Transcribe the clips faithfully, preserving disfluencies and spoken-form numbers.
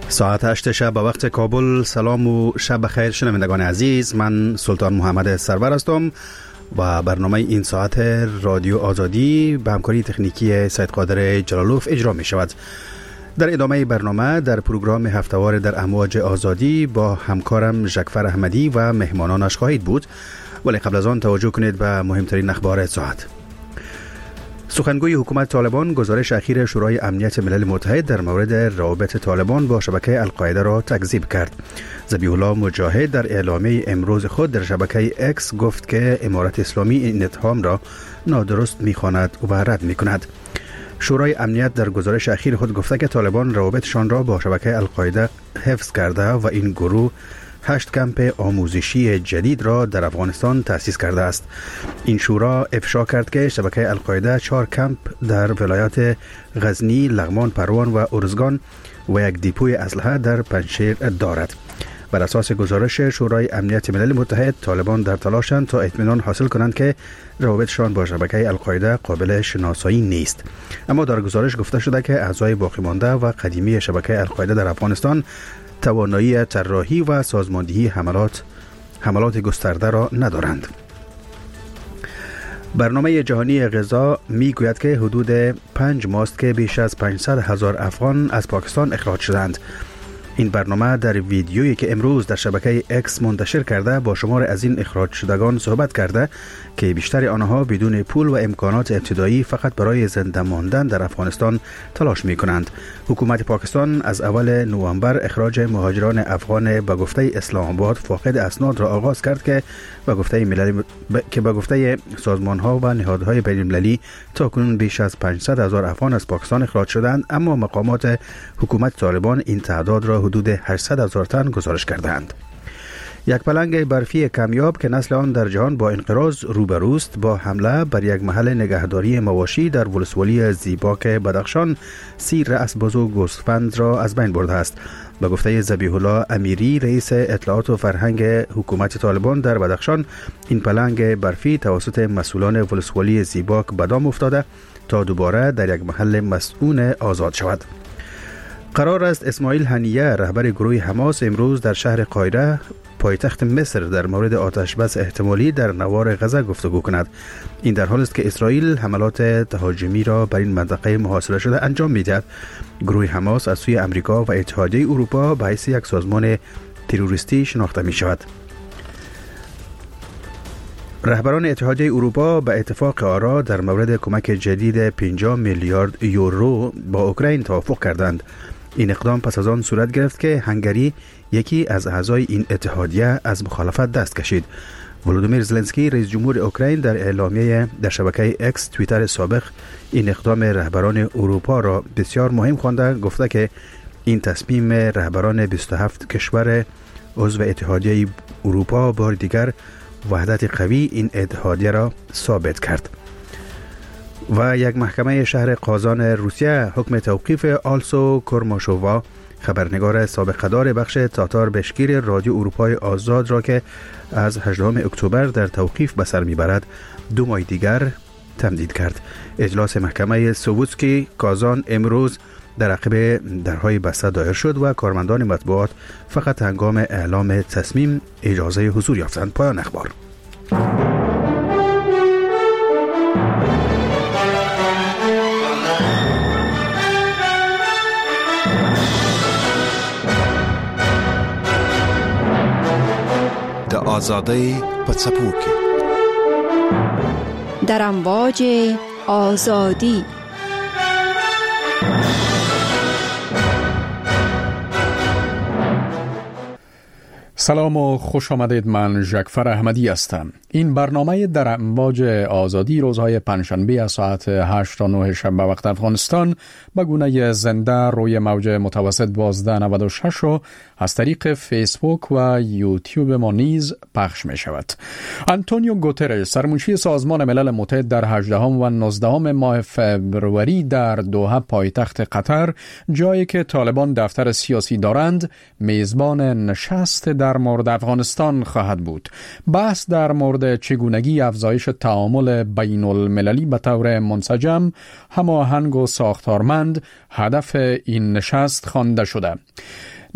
ساعت هشت شب به وقت کابل. سلام و شب بخیر شنوندگان عزیز، من سلطان محمد سرور هستم و برنامه این ساعت رادیو آزادی به همکاری تکنیکی سید قادر جلالوف اجرا می شود. در ادامه برنامه در پروگرام هفتهوار در امواج آزادی با همکارم ژکفر احمدی و مهمانانش خواهید بود، ولی قبل از آن توجه کنید به مهمترین اخبار ساعت. سخنگوی حکومت طالبان گزارش اخیر شورای امنیت ملل متحد در مورد روابط طالبان با شبکه القاعده را تکذیب کرد. ذبیح الله مجاهد در اعلامیه امروز خود در شبکه اکس گفت که امارت اسلامی این اتهام را نادرست می‌خواند و رد می‌کند. شورای امنیت در گزارش اخیر خود گفته که طالبان روابطشان را با شبکه القاعده حفظ کرده و این گروه هشت کمپ آموزشی جدید را در افغانستان تأسیس کرده است. این شورا افشا کرد که شبکه القاعده چهار کمپ در ولایات غزنی، لغمان، پروان و ارزگان و یک دیپوی اسلحه در پنجشیر دارد. بر اساس گزارش شورای امنیت ملل متحد، طالبان در تلاشند تا اطمینان حاصل کنند که روابطشان با شبکه القاعده قابل شناسایی نیست. اما در گزارش گفته شده که اعضای باقی مانده و قدیمی شبکه القاعده در افغانستان توانایی طراحی و سازماندهی حملات حملات گسترده را ندارند. برنامه جهانی غذا می گوید که حدود پنج ماست که بیش از پانصد هزار افغان از پاکستان اخراج شدند. این برنامه در ویدیویی که امروز در شبکه اکس منتشر کرده با شمار از این اخراج شدگان صحبت کرده که بیشتر آنها بدون پول و امکانات ابتدایی فقط برای زنده ماندن در افغانستان تلاش می کنند. حکومت پاکستان از اول نوامبر اخراج مهاجران افغان به گفته اسلام آباد فاقد اسناد را آغاز کرد که به گفته ملل ب... که به گفته سازمان ها و نهادهای بین المللی تاکنون بیش از پانصد هزار افغان از پاکستان اخراج شدند، اما مقامات حکومت طالبان این تعداد را حدود هشتصد هزار تن گزارش کردند. یک پلنگ برفی کمیاب که نسل آن در جهان با انقراض روبروست، با حمله بر یک محل نگهداری مواشی در ولسوالی زیباک بدخشان سی رأس باز و گوسفند را از بین برده است. به گفته ذبیح الله امیری، رئیس اطلاعات و فرهنگ حکومت طالبان در بدخشان، این پلنگ برفی توسط مسئولان ولسوالی زیباک به دام افتاده تا دوباره در یک محل مسئول آزاد شود. قرار است اسماعیل هنیه، رهبر گروه حماس، امروز در شهر قاهره پایتخت مصر در مورد آتشبس احتمالی در نوار غزه گفتگو کند. این در حالی است که اسرائیل حملات تهاجمی را بر این منطقه محاصره شده انجام می‌دهد. گروه حماس از سوی امریکا و اتحادیه اروپا به حیث یک سازمان تروریستی شناخته می شود. رهبران اتحادیه اروپا به اتفاق آرا در مورد کمک جدید پنجاه میلیارد یورو با اوکراین توافق کردند. این اقدام پس از آن صورت گرفت که هنگری، یکی از اعضای این اتحادیه، از مخالفت دست کشید. ولودیمیر زلنسکی، رئیس جمهور اوکراین، در اعلامیه در شبکه اکس توییتر سابق این اقدام رهبران اروپا را بسیار مهم خوانده، گفته که این تصمیم رهبران بیست و هفت کشور عضو اتحادیه اروپا بار دیگر وحدت قوی این اتحادیه را ثابت کرد. و یک محکمه شهر قازان روسیه حکم توقیف آلسو کرماشووا، خبرنگار سابقه‌دار بخش تاتار بشکیر رادیو اروپای آزاد را که از هجدهم اکتبر در توقیف به سر میبرد، دو ماه دیگر تمدید کرد. اجلاس محکمه سووتسکی کازان امروز در عقب درهای بسته دایر شد و کارمندان مطبوعات فقط هنگام اعلام تصمیم اجازه حضور یافتند. پایان اخبار. د آزادۍ په څپو کې در امواج آزادی. سلام و خوش آمدید. من ژکفر احمدی هستم. این برنامه در امواج آزادی روزهای پنجشنبه از ساعت هشت تا نه شب به وقت افغانستان به گونه زنده روی موج متوسط دوازده نود و شش و از طریق فیسبوک و یوتیوب ما نیز پخش می شود. آنتونیو گوترش، سرمنشی سازمان ملل متحد، در هجدهم و نوزدهم ماه فبروری در دوحه پایتخت قطر، جایی که طالبان دفتر سیاسی دارند، میزبان نشست در مورد افغانستان خواهد بود. بحث در مورد چگونگی افزایش تعامل بین المللی به طور منسجم، هماهنگ و ساختارمند هدف این نشست خوانده شده.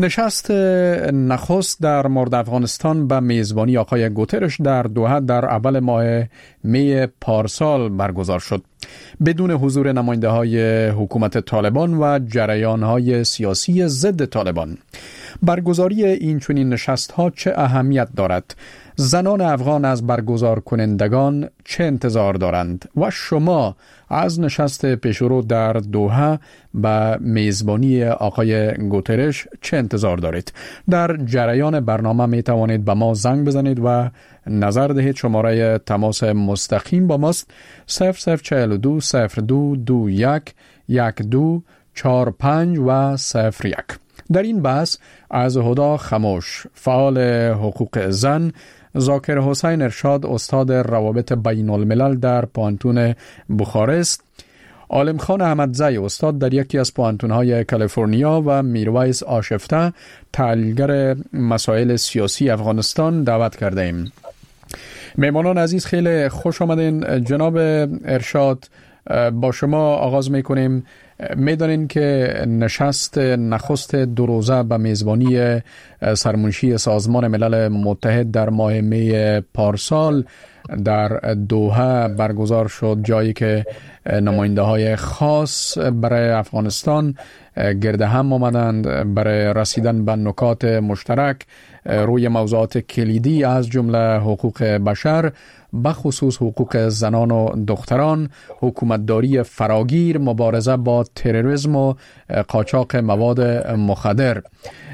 نشست نخست در مورد افغانستان به میزبانی آقای گوترش در دوحه در اول ماه می پارسال برگزار شد بدون حضور نماینده های حکومت طالبان و جریان های سیاسی ضد طالبان. برگزاری این چنین نشست ها چه اهمیت دارد؟ زنان افغان از برگزار کنندگان چه انتظار دارند و شما از نشست پیشرو در دوحه به میزبانی آقای گوترش چه انتظار دارید؟ در جریان برنامه می توانید به ما زنگ بزنید و نظر دهید. شماره تماس مستقیم با ماست صفر صفر چهل و دو صفر دو دو یک یک دو چهار پنج و صفر یک. در این بحث از هدا خموش، فعال حقوق زن، ذاکر حسین ارشاد، استاد روابط بین الملل در پوانتون بخارست، عالم خان احمدزی، استاد در یکی از پوانتون‌های کالیفرنیا و میرویس آشفته، تحلیلگر مسائل سیاسی افغانستان دعوت کرده ایم. مهمانان عزیز خیلی خوش آمدین. جناب ارشاد، با شما آغاز میکنیم. میدانین که نشست نخست دو روزه به میزبانی سرمنشی سازمان ملل متحد در ماه می پارسال در دوحه برگزار شد، جایی که نماینده های خاص برای افغانستان گرد هم آمدند برای رسیدن به نکات مشترک روی موضوعات کلیدی از جمله حقوق بشر، بخصوص حقوق زنان و دختران، حکومتداری فراگیر، مبارزه با تروریسم و قاچاق مواد مخدر.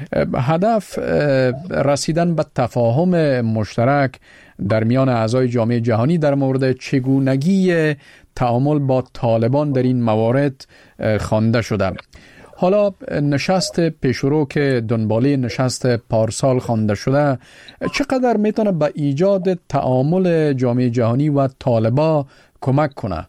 هدف رسیدن به تفاهم مشترک در میان اعضای جامعه جهانی در مورد چگونگی تعامل با طالبان در این موارد خوانده شده. حالا نشست پیشرو که دنباله نشست پارسال خوانده شده چقدر میتونه به ایجاد تعامل جامعه جهانی و طالبا کمک کنه؟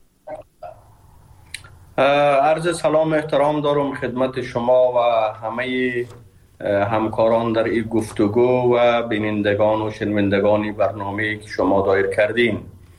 عرض سلام احترام دارم خدمت شما و همه همکاران در این گفتگو و بینندگان و شنوندگان برنامه‌ای که شما دایر کردین.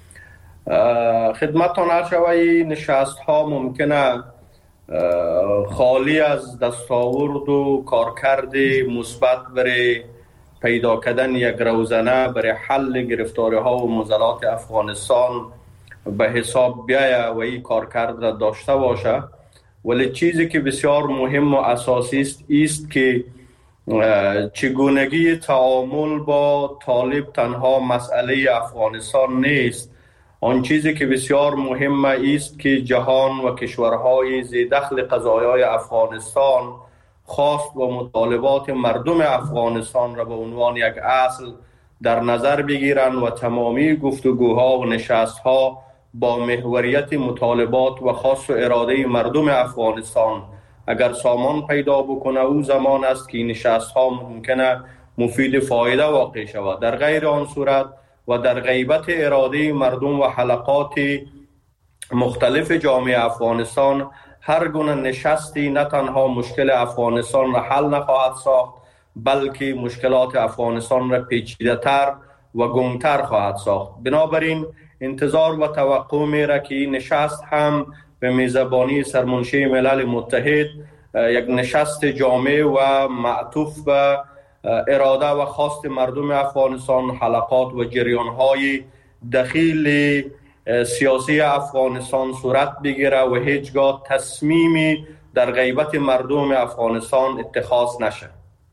خدمتتان عرض شود نشست ها ممکنه خالی از دستاورد و کارکرد مثبت برای پیدا کردن یک روزنه برای حل گرفتاری ها و معضلات افغانستان به حساب بیاید و این کارکرد را داشته باشه، ولی چیزی که بسیار مهم و اساسی است است که چگونگی تعامل با طالب تنها مسئله افغانستان نیست. آن چیزی که بسیار مهم است که جهان و کشورهای ذی دخل قضایای افغانستان خواست و مطالبات مردم افغانستان را به عنوان یک اصل در نظر بگیرند و تمامی گفتگوها و نشستها با محوریت مطالبات و خاص و اراده مردم افغانستان اگر سامان پیدا بکنه، او زمان است که نشستها ممکنه مفید فایده واقع شود. در غیر آن صورت و در غیبت اراده مردم و حلقات مختلف جامعه افغانستان هر گونه نشستی نه تنها مشکل افغانستان را حل نخواهد ساخت، بلکه مشکلات افغانستان را پیچیده‌تر و گنگتر خواهد ساخت. بنابراین انتظار و توقع میره که نشست هم به میزبانی سرمنشی ملل متحد یک نشست جامع و معطوف به اراده و خواست مردم افغانستان، حلقات و جریان‌های دخیل سیاسی افغانستان صورت بگیره و هیچگاه تصمیمی در غیبت مردم افغانستان اتخاذ نشه.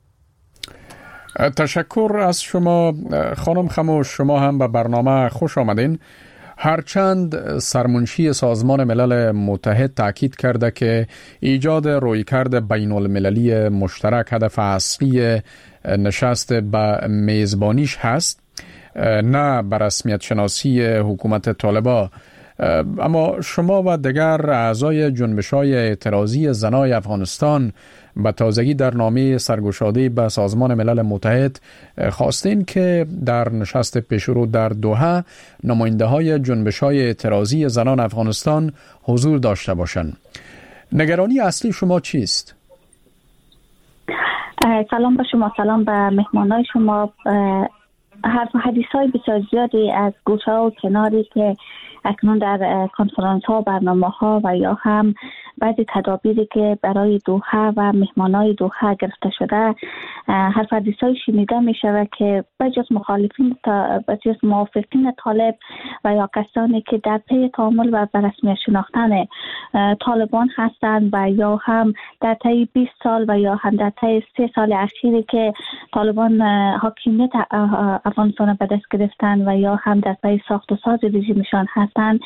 تشکر از شما خانم خموش. شما هم به برنامه خوش آمدین. هرچند سرمنشی سازمان ملل متحد تاکید کرده که ایجاد رویکرد بین المللی مشترک هدف اصلی نشست به میزبانیش هست، نه به رسمیت شناسی حکومت طالبان، اما شما و دیگر اعضای جنبش‌های اعتراضی زنای افغانستان به تازگی در نامه سرگشاده به سازمان ملل متحد خواستین که در نشست پیشرو در دوحه نماینده‌های جنبش‌های اعتراضی زنان افغانستان حضور داشته باشند. نگرانی اصلی شما چیست؟ سلام به شما، سلام به مهمانای شما. حرف و حدیث های بسیار زیادی از گوشه و کناری که اکنون در کنفرانس ها، برنامه ها و یا هم بعضی تدابیری که برای دوحه و مهمانای دوحه گرفته شده حرف حدیثای شنیده می شود که بجز مخالفین بجز موافقین طالب و یا کسانی که در پی تعامل و بررسمیت شناختن طالبان هستند و یا هم در طی بیست سال و یا هم در طی سه سال اخیری که طالبان حاکمیت افغانستان به دست گرفتن و یا هم در پی ساخت و ساز رژیمشان هستند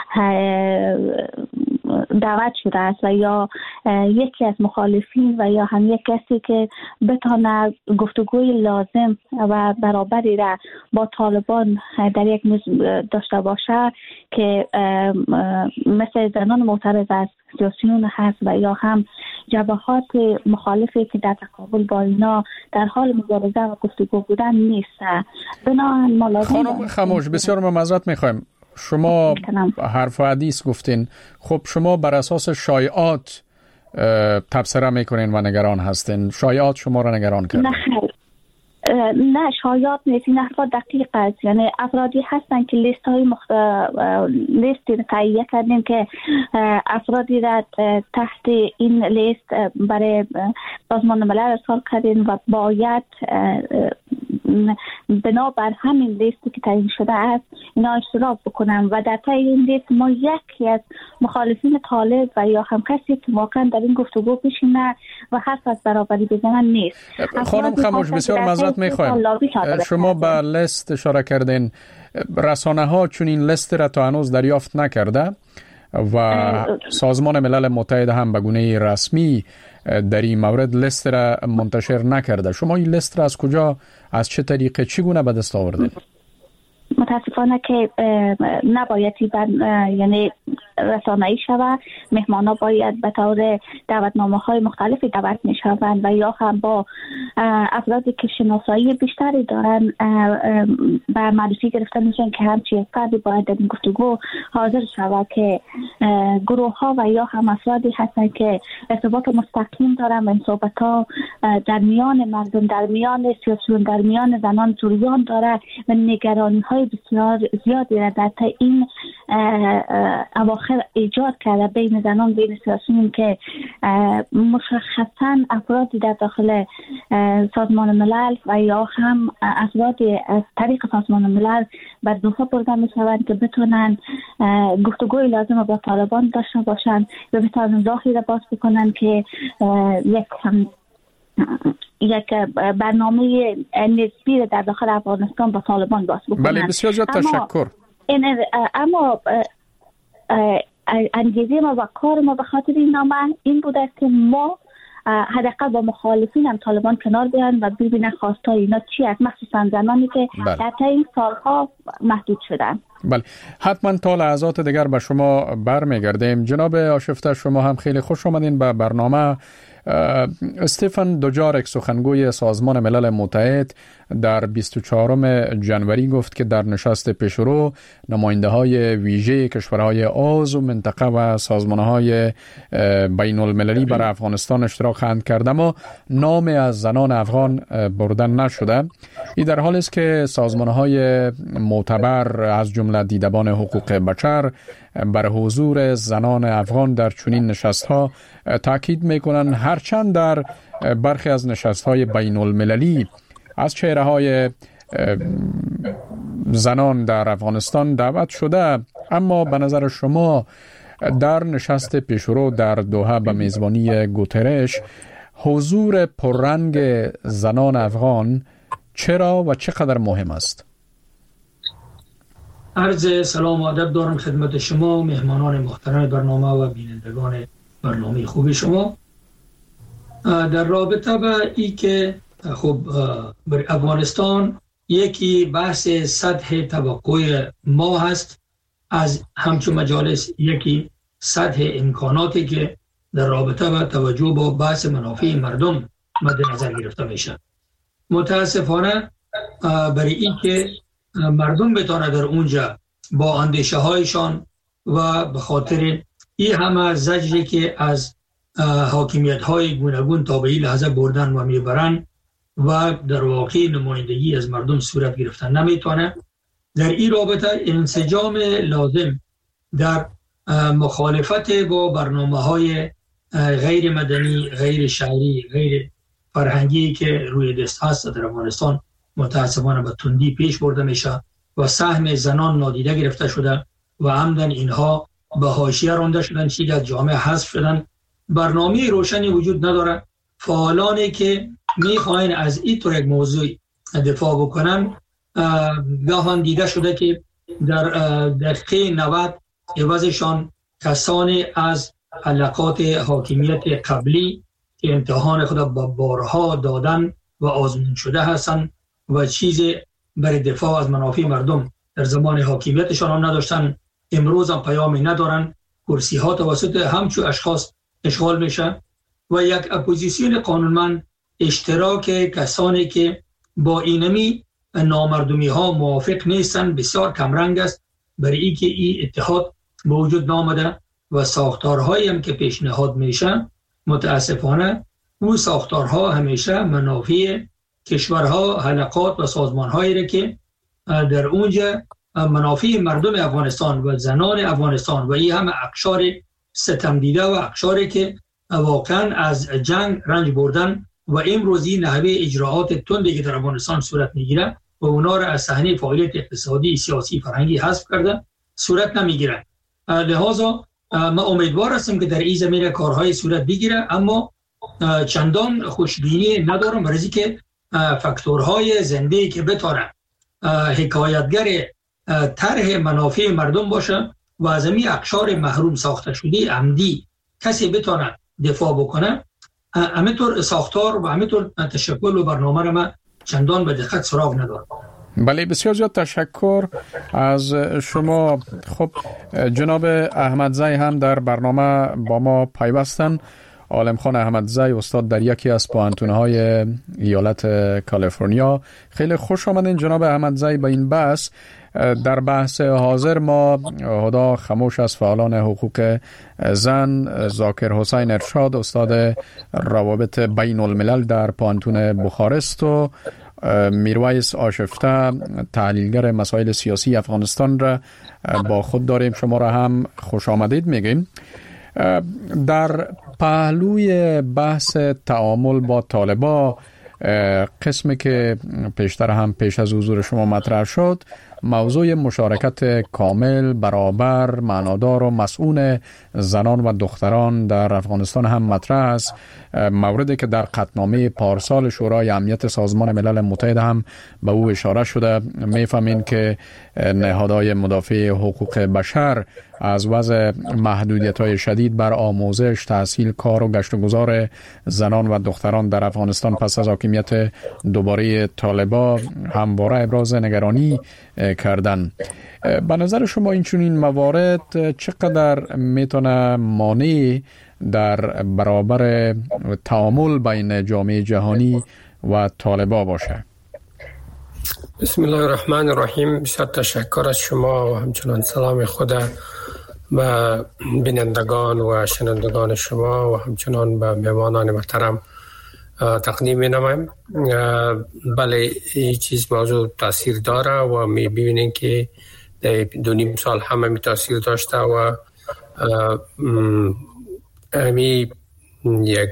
دعوت شده است و یا یکی از مخالفین و یا هم یک کسی که بتونه گفتگوی لازم و برابری را با طالبان در یک میز داشته باشه که مثل زنان معترض از سیاسیون هست و یا هم جبهات مخالفی که در تقابل با اینا در حال مبارزه و گفتگو بودن نیست. بنابراین ما لازم خانم خموش بسیار معذرت میخوایم، شما حرف و حدیث گفتین، خب شما بر اساس شایعات تبصره میکنین و نگران هستین، شایعات شما را نگران کرده؟ نه شایعات نیست، این حرفا دقیق است. یعنی افرادی هستن که لیست های مخت... لیستی تهیه کردیم که افرادی را تحت این لیست برای سازمان ملل ارسال کردیم و باید بنابر همین لیستی که تعیین شده است اینا اشتراک بکنم و در طی این لیست ما یکی از مخالفین طالب و یا هم کسی که واقعا در این گفتگو بشینه و حرف از برابری بزنن نیست. خانم خموش بسیار معذرت میخوایم، شما به لیست اشاره کردین، رسانه ها چون این لیست را تا هنوز دریافت نکرده و سازمان ملل متحد هم به گونه رسمی در این مورد لیست را منتشر نکرده. شما این لیست را از کجا، از چه طریقه، چگونه به دست آوردید؟ متاسفانه که نباید یعنی رسانه‌ای شود، مهمانا باید به طور دعوتنامه های مختلفی دعوت می شوند و یا هم با افرادی که شناسایی بیشتری دارن به معرفی گرفته میشن که همچی یک فردی باید در این گفتگو حاضر شود که گروه ها و یا هم افرادی هستن که ارتباط مستقیم دارن و این صحبت ها در میان مردم، در میان سیاسیون، در میان زنان جریان داره و نگرانی های بسیار زیادی را در تا این اواخر ایجاد کرده بین زنان، بین سیاسیون که مشخصا افرادی در داخل سازمان ملل و یا هم افرادی از طریق سازمان ملل بر دوحه برده می شوند که بتونن گفتگوی لازم با طالبان داشته باشند و بتونن راهی را باز بکنن که یک هم یک برنامه نسبی در داخل افغانستان با طالبان باز بکنن. بله بسیار زیاد تشکر. اما انگیزه ما و کار ما به خاطر این نامه این بوده که ما حداقل با مخالفین هم طالبان کنار بیان و ببینن خواستای اینا چی است، مخصوصا زنانی که بله. در طی این سالها محدود شدن. بله حتما تا لحظات دیگر به شما برمیگردیم. جناب آشفته شما هم خیلی خوش آمدین به برنامه. استفان دوجارک سخنگوی سازمان ملل متحد در بیست و چهارم ژانویه گفت که در نشست پیشرو نماینده های ویژه کشورهای عضو منطقه و سازمان های بین المللی برای افغانستان اشتراک خواهند کرد، اما نام از زنان افغان بردن نشده. این در حالی است که سازمان های معتبر از جمله دیدبان حقوق بشر بر حضور زنان افغان در چنین نشست‌ها تاکید می‌کنند، هرچند در برخی از نشست‌های بین المللی از چهره‌های زنان در افغانستان دعوت شده، اما به نظر شما در نشست پیشرو در دوحه به میزبانی گوترش حضور پررنگ زنان افغان چرا و چقدر مهم است؟ عرض سلام و ادب دارم خدمت شما مهمانان محترم برنامه و بینندگان برنامه خوب شما. در رابطه با این که خب بر افغانستان یکی بحث سطح توقع ما هست، از همچون مجالس یکی سطح امکاناتی که در رابطه با توجه با بحث منافع مردم مد نظر گرفته میشه. متاسفانه برای این که مردم بتانه در اونجا با اندیشه هایشان و به خاطر این همه زجری که از حاکمیت های گوناگون تا به این لحظه بردن و میبرن و در واقع نمایندگی از مردم صورت گرفتن نمیتونه، در این رابطه انسجام لازم در مخالفت با برنامه‌های غیر مدنی، غیر شهری، غیر فرهنگی که روی دست هست در افغانستان متاسفانه به تندی پیش برده میشه و سهم زنان نادیده گرفته شده و عمدن اینها به حاشیه رانده شدن، چیزی از جامعه حذف شدن. برنامه روشنی وجود نداره. فعالانی که میخواین از این طور یک موضوع دفاع بکنن گاهن دیده شده که در دقیقه نود عوضشان کسانی از حلقات حاکمیت قبلی که امتحان خود با بارها دادن و آزمون شده هستند و چیزی برای دفاع از منافع مردم در زمان حاکمیتشان هم نداشتن، امروز هم پیامی ندارن. کرسی ها توسط همچون اشخاص اشغال میشه و یک اپوزیسیون قانونمند، اشتراک کسانی که با اینمی نامردمی ها موافق نیستن بسیار کمرنگ است، برای ای که این اتحاد به وجود نامده و ساختارهایی هم که پیشنهاد میشه متاسفانه اون ساختارها همیشه منافع کشورها، حلقات و سازمانهایی را که در اونجا منافع مردم افغانستان و زنان افغانستان و این همه اقشار ستم دیده و اقشاری که واقعا از جنگ رنج بردن و امروزی نحوه اجراعات تندی که در افغانستان صورت میگیره و اونا را از صحنه فعالیت اقتصادی، سیاسی، فرهنگی حذف کرده صورت نمیگیره. لذا ما امیدوار هستم که در این زمینه کارهای صورت بگیره، اما چندان خوشبینی ندارم برای که فاکتورهای زنده که بتونه حکایتگر طرح منافع مردم باشه و از این اقشار محروم ساخته شده عمدی کسی بتونه دفاع بکنه، همینطور ساختار و همینطور تشکل و برنامه را ما چندان به دقت سراغ ندارم. بله، بسیار زیاد تشکر از شما. خب جناب احمدزی هم در برنامه با ما پیوستن. عالم خان احمدزی، استاد در یکی از پوهنتون‌های ایالت کالیفرنیا. خیلی خوش آمدین جناب احمدزی به این بحث. در بحث حاضر ما هدا خموش از فعالان حقوق زن، ذاکر حسین ارشاد استاد روابط بین الملل در پوهنتون بخارست و میرویس آشفته تحلیلگر مسائل سیاسی افغانستان را با خود داریم. شما را هم خوش آمدید میگیم. در پهلوی بحث تعامل با طالبا، قسمی که پیشتر هم پیش از حضور شما مطرح شد، موضوع مشارکت کامل، برابر، معنادار و مسئول زنان و دختران در افغانستان هم مطرح است. موردی که در قطعنامه پارسال شورای امنیت سازمان ملل متحد هم به او اشاره شده. میفهمین که نهادهای مدافع حقوق بشر از وضع محدودیت‌های شدید بر آموزش، تحصیل، کار و گشت و گذار زنان و دختران در افغانستان پس از حاکمیت دوباره طالبان همواره ابراز نگرانی کردن. به نظر شما این چنین موارد چقدر میتونه مانع در برابر تعامل بین جامعه جهانی و طالبان باشه؟ بسم الله الرحمن الرحیم. بسیار تشکر از شما و همچنان سلام خود به بینندگان و شنوندگان شما و همچنان به مهمانان محترم تقدیم می‌نمایم. بله، این چیز موضوع تاثیر داره و می‌بینیم که دو نیم سال همه می تاثیر داشته و امی یک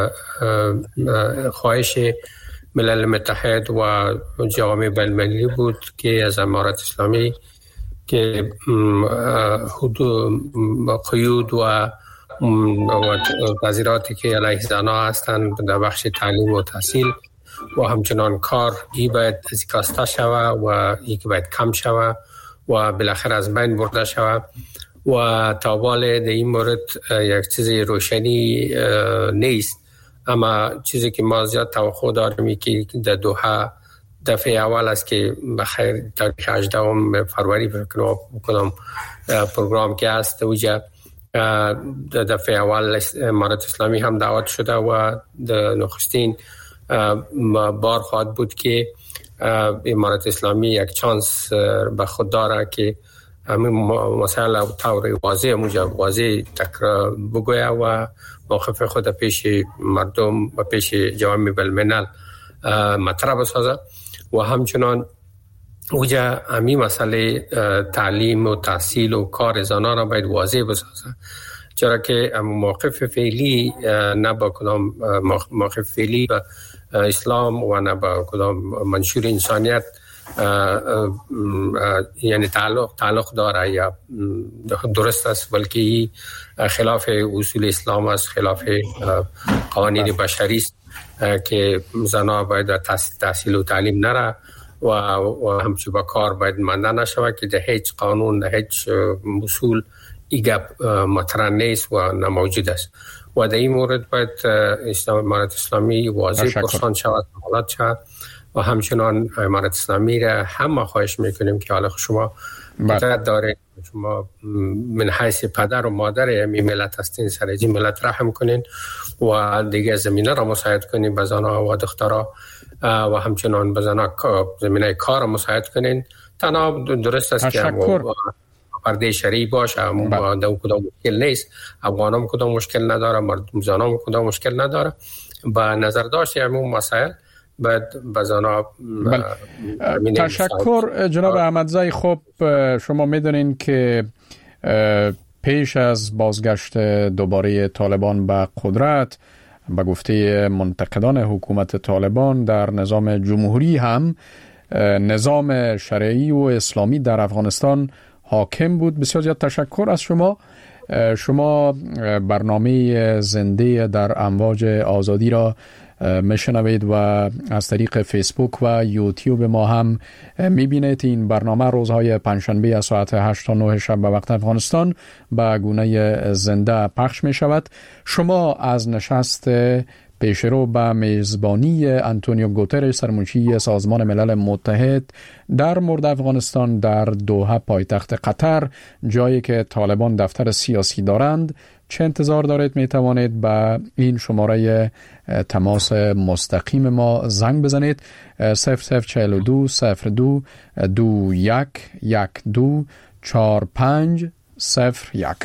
خواهش ملل متحد و جامعه بین‌المللی بود که از امارت اسلامی که حدود قیود و تذیراتی که علیه زنان هستند در بخش تعلیم و تحصیل و همچنان کار ای باید از کاسته شوه و ای که باید کم شوه و بالاخره از بین برده شوه و تابال در این مورد یک چیز روشنی نیست. اما چیزی که ما زیاد توقع داریم که در دوحه دفعه اول است که بخیر تاریخ هجدهم فروری فکر کنم پروگرام که است وجه دفعه اول امارت اسلامی هم دعوت شده و نخستین بار خواهد بود که امارت اسلامی یک چانس به خود داره که مسئله طور واضح موجب واضح تکرار بگویه و موقف خود پیش مردم و پیش جامعه بین‌الملل مطرح بسازه و همچنان اوجا امی مسئله تعلیم و تحصیل و کار زنان را باید واضح بسازه، چرا که موقف فعلی نه با کدام موقف فعلی با اسلام و نه با کدام منشور انسانیت یعنی تعلق تعلق داره یا درست است، بلکه خلاف اصول اسلام است، خلاف قوانین بشری است که زنان باید تحصیل و تعلیم نره و و همچنین با کار باید مانده نشود که در هیچ قانون در هیچ اصول ایگه مطرح نیست و نموجود است و در این مورد باید امارت اسلامی واضح پرسان شود حالات شود و همچنان امارت اسلامی را هم ما خواهش میکنیم که حالا شما مدت داره، شما من حیث پدر و مادر امی ملت هستین، سر این ملت رحم کنین و دیگه زمینه را مساعد کنین به زنها و دخترها و همچنان به زنها زمینه کار را مساعد کنین. تنها درست است که پرده شرعی باشه، با دو کدام مشکل نیست، افغانان کدام مشکل نداره، مردم زنان کدام مشکل نداره. با نظر داشت همون مسائل بعد بزانا تشکر جناب احمدزی. خب شما میدونین که پیش از بازگشت دوباره طالبان به قدرت، به گفته منتقدان حکومت طالبان، در نظام جمهوری هم نظام شرعی و اسلامی در افغانستان حاکم بود. بسیار زیاد تشکر از شما. شما برنامه زنده در امواج آزادی را میشنوید و از طریق فیسبوک و یوتیوب ما هم میبینید. این برنامه روزهای پنجشنبه از ساعت هشت تا نه شب به وقت افغانستان به گونه زنده پخش میشود. شما از نشست پیشرو به میزبانی انتونیو گوترش، سرمنشی سازمان ملل متحد در مورد افغانستان در دوحه پایتخت قطر، جایی که طالبان دفتر سیاسی دارند، چه انتظار دارید؟ می توانید به این شماره تماس مستقیم ما زنگ بزنید: صفر صفر چهل و دو صفر دو دو یک یک دو چهار پنج صفر یک.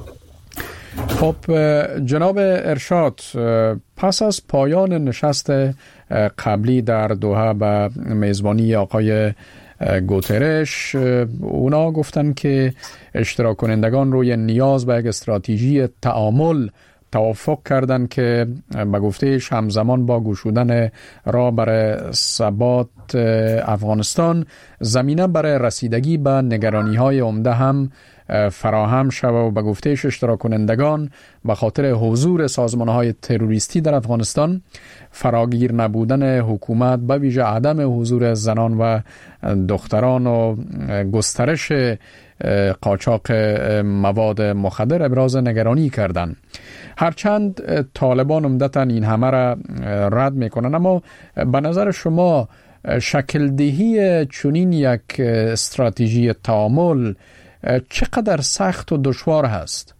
خب جناب ارشاد، پس از پایان نشست قبلی در دوحه به میزبانی آقای گوترش، اونا گفتن که اشتراک کنندگان روی نیاز به یک استراتژی تعامل توافق کردند که به گفتهش همزمان با گشودن راه برای ثبات افغانستان، زمینه برای رسیدگی به نگرانی‌های عمده هم فراهم شود و به گفتهش اشتراک کنندگان به خاطر حضور سازمان‌های تروریستی در افغانستان، فراگیر نبودن حکومت، به ویژه عدم حضور زنان و دختران و گسترش قاچاق مواد مخدر ابراز نگرانی کردند. هرچند طالبان عمدتاً این همه را رد میکنن، اما به نظر شما شکل دهی چنین یک استراتژی تعامل چقدر سخت و دشوار هست؟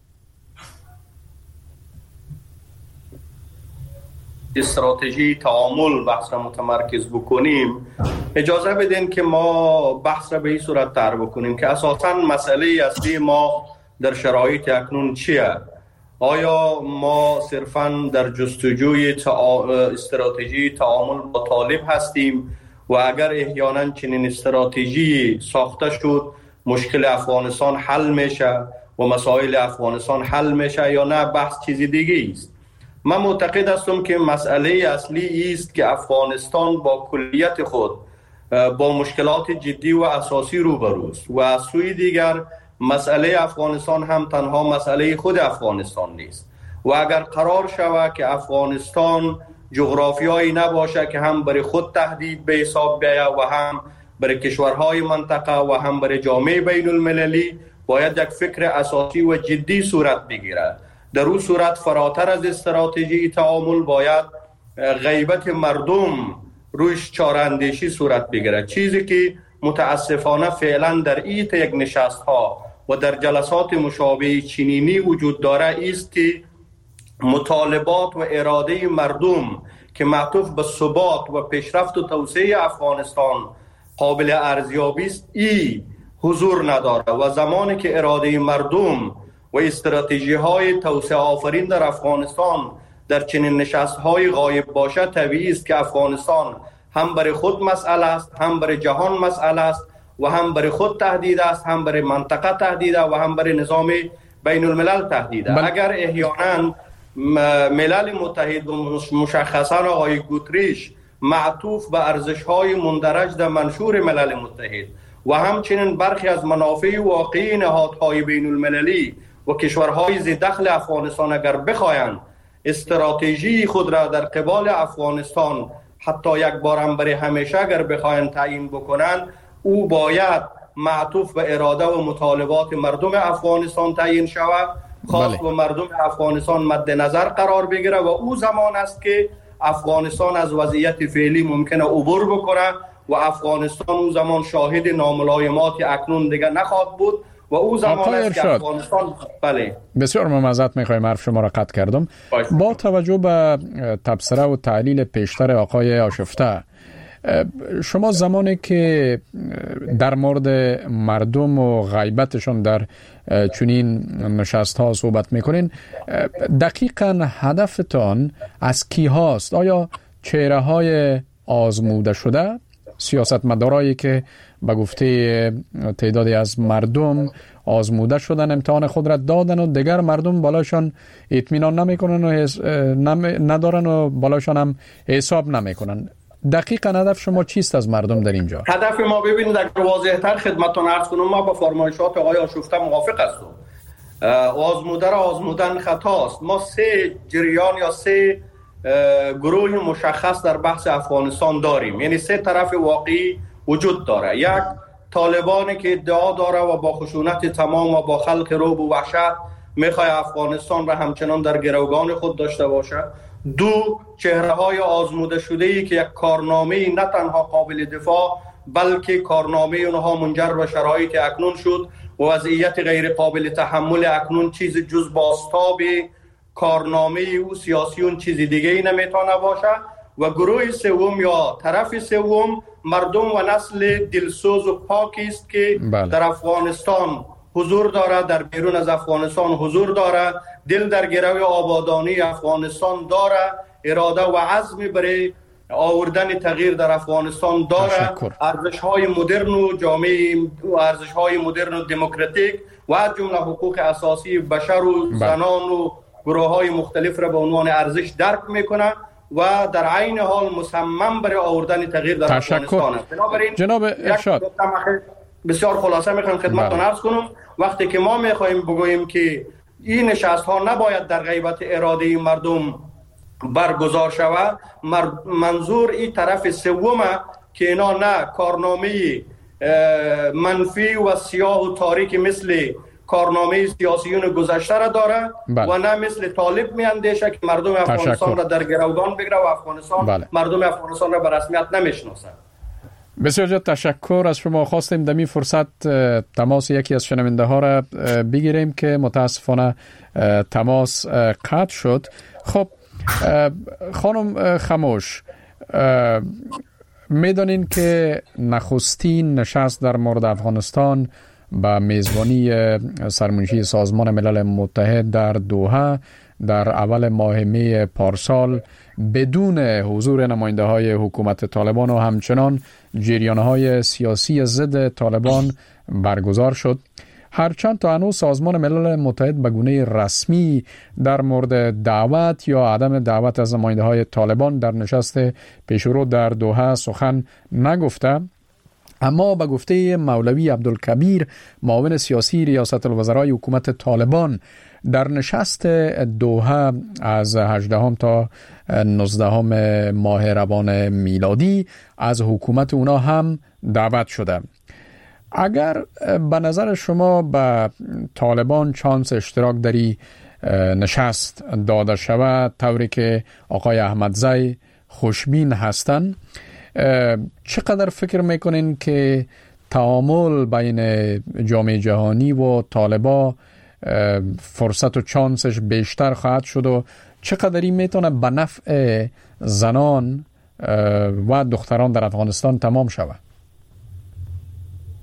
استراتژی تعامل بحث را متمرکز بکنیم، اجازه بدین که ما بحث را به این صورت طرح بکنیم که اساساً مسئله اصلی ما در شرایط اکنون چیه؟ آیا ما صرفاً در جستجوی تع... استراتژی تعامل با طالب هستیم و اگر احیانا چنین استراتژی ساخته شد مشکل افغانستان حل میشه و مسائل افغانستان حل میشه، یا نه بحث چیزی دیگه است؟ من معتقد هستم که مسئله اصلی است که افغانستان با کلیت خود با مشکلات جدی و اساسی روبروست و از سوی دیگر مسئله افغانستان هم تنها مسئله خود افغانستان نیست و اگر قرار شود که افغانستان جغرافیایی نباشه که هم برای خود تهدید به حساب بیاید و هم برای کشورهای منطقه و هم برای جامعه بین المللی، باید یک فکر اساسی و جدی صورت بگیرد. در اون صورت فراتر از استراتژی تعامل باید غیبت مردم رویش چاره‌اندیشی صورت بگیرد، چیزی که متاسفانه فعلا در ایت یک نشست ها و در جلسات مشابه چنینی وجود داره است که مطالبات و اراده مردم که معطوف به ثبات و پیشرفت و توسعه افغانستان قابل ارزیابی است ای حضور نداره و زمانی که اراده مردم و استراتژی های توسعه آفرین در افغانستان در چنین نشست های غایب باشه، طبیعی است که افغانستان هم برای خود مسئله است، هم برای جهان مسئله است و هم برای خود تهدید است، هم برای منطقه تهدید و هم برای نظام بین الملل تهدید است. اگر احیانا ملل متحد و مشخصا آقای گوتریش معطوف به ارزش‌های مندرج در منشور ملل متحد و همچنین برخی از منافع واقعی نهادهای بین المللی و کشورهای ذی دخل افغانستان اگر بخواهند استراتژی خود را در قبال افغانستان حتی یک بار هم برای همیشه اگر بخواهند تعیین بکنند، او باید معطوف به اراده و مطالبات مردم افغانستان تعیین شود، خاص به مردم افغانستان مد نظر قرار بگیره و او زمان است که افغانستان از وضعیت فعلی ممکنه عبور بکنه و افغانستان او زمان شاهد ناملایمات اکنون دیگه نخواهد بود و او زمان است که افغانستان بله. بسیار معذرت میخوایم حرف شما را قطع کردم. با توجه به تبصره و تعلیل پیشتر آقای آشفته، شما زمانی که در مورد مردم و غیبتشون در چنین نشست ها صحبت میکنین، دقیقاً هدفتان از کی هاست؟ آیا چهره های آزموده شده، سیاستمدارایی که به گفته تعدادی از مردم آزموده شدن، امتحان خود را دادن و دیگر مردم بالاشان اطمینان نمیکنن و ندارن و بالاشان هم حساب نمیکنن؟ دقیقاً هدف شما چیست از مردم در اینجا؟ هدف ما ببینید اگر واضح‌تر خدمتتون عرض کنم، ما با فرمایشات آقای آشفته موافق هستیم. آزموده را آزمودن خطاست. ما سه جریان یا سه گروه مشخص در بحث افغانستان داریم، یعنی سه طرف واقعی وجود داره. یک طالبانی که ادعا داره و با خشونت تمام و با خلق رعب و وحشت میخواد افغانستان را همچنان در گروگان خود داشته باشه. دو چهره های آزموده شده ای که یک کارنامه نه تنها قابل دفاع بلکه کارنامه اونها منجر به شرایط اکنون شد و وضعیت غیر قابل تحمل اکنون چیز جز بازتاب کارنامه او سیاسیون چیز دیگه ای نمیتونه باشه. و گروه سوم یا طرف سوم مردم و نسل دلسوز و پاکی است که بله. در افغانستان حضور داره، در بیرون از افغانستان حضور داره، دل در گروه آبادانی افغانستان داره، اراده و عزم برای آوردن تغییر در افغانستان داره، ارزش‌های مدرن و جامعه و ارزش‌های مدرن و دموکراتیک و از جمله حقوق اساسی بشر و بله. زنان و گروه‌های مختلف را به عنوان ارزش درک میکنه و در عین حال مصمم برای آوردن تغییر در افغانستان است. بنابراین جناب ارشاد بسیار خلاصه میخوام خدمتتون عرض کنم، وقتی که ما میخوایم بگوییم که این نشست ها نباید در غیبت اراده مردم برگزار شود، منظور این طرف سومه که اینا نه کارنامه منفی و سیاه و تاریک مثل کارنامه سیاسیون گذشته را داره بله. و نه مثل طالب می اندیشه که مردم افغانستان را در گروگان بگیره و افغانستان بله. مردم افغانستان را به رسمیت نمیشناسه. بسیار زیاد تشکر از شما. خواستیم دمی فرصت تماس یکی از شنونده ها را بگیریم که متاسفانه تماس قطع شد. خب خانم خموش، میدانین که نخستین نشست در مورد افغانستان با میزبانی سرمنشی سازمان ملل متحد در دوحه در اول ماه می پارسال بدون حضور نماینده های حکومت طالبان و همچنان جریان های سیاسی ضد طالبان برگزار شد. هرچند تا هنوز سازمان ملل متحد به گونه رسمی در مورد دعوت یا عدم دعوت از نماینده های طالبان در نشست پیشرو در دوحه سخن نگفته، اما به گفته مولوی عبدالکبیر معاون سیاسی ریاست الوزرای حکومت طالبان در نشست دوحه از هجدهم تا نوزدهم ماه روان میلادی از حکومت اونا هم دعوت شده. اگر به نظر شما به طالبان چانس اشتراک در این نشست داده شود طوری که آقای احمدزی خوشبین هستند، چقدر فکر میکنین که تعامل بین جامعه جهانی و طالبان فرصت و چانسش بیشتر خواهد شد و چقدر این میتونه به نفع زنان و دختران در افغانستان تمام شود؟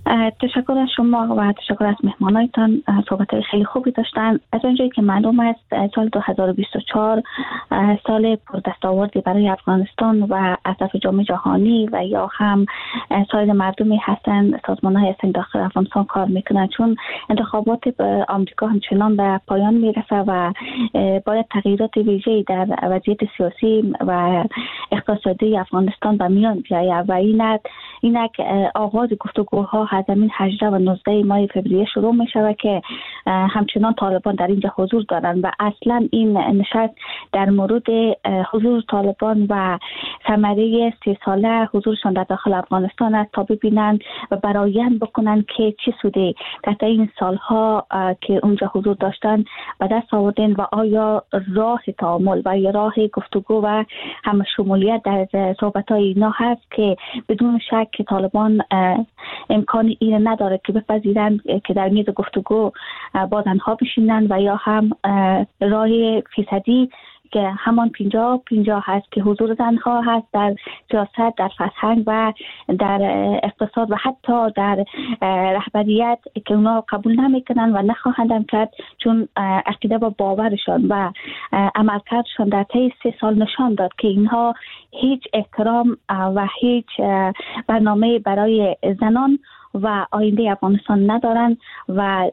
تشکر از شما و تشکر از مهمانایتان. صحبت خیلی خوبی داشتن. از اونجایی که معلوم است سال دو هزار و بیست و چهار سال پردستاوردی برای افغانستان و از طرف جامعه جهانی و یا هم سایر مردمی هستند سازمان‌های هستند داخل افغانستان کار میکنند، چون انتخابات آمریکا همچنان به پایان میرسه و باید تغییرات ویژه‌ای در وضعیت سیاسی و اقتصادی افغانستان به میان بیاید و اینک اینک آغاز گفتگوها از همین هجده و نوزده ماه فوریه شروع می شود که همچنان طالبان در اینجا حضور دارند و اصلا این نشست در مورد حضور طالبان و ثمره سی ساله حضورشان در داخل افغانستان است تا ببینند و برآیند بکنند که چه سودی در این سالها که اونجا حضور داشتن به دست آوردن و آیا راه تعامل و یا راه گفتگو و هم شمولیت در صحبت‌های اینا هست که بدون شک که طالبان امکان این نداره که بپذیرند که در میز گفتگو با زنها بشینند و یا هم راه فیصدی که همان پنجاه پنجاه هست که حضور زنها هست در سیاست، در فرهنگ و در اقتصاد و حتی در رهبریت که اونا قبول نمیکنن و نخواهند کرد، چون عقیده و باورشان و عملکردشان در طی سه سال نشان داد که اینها هیچ احترام و هیچ برنامه برای زنان و آینده افغانستان ندارن و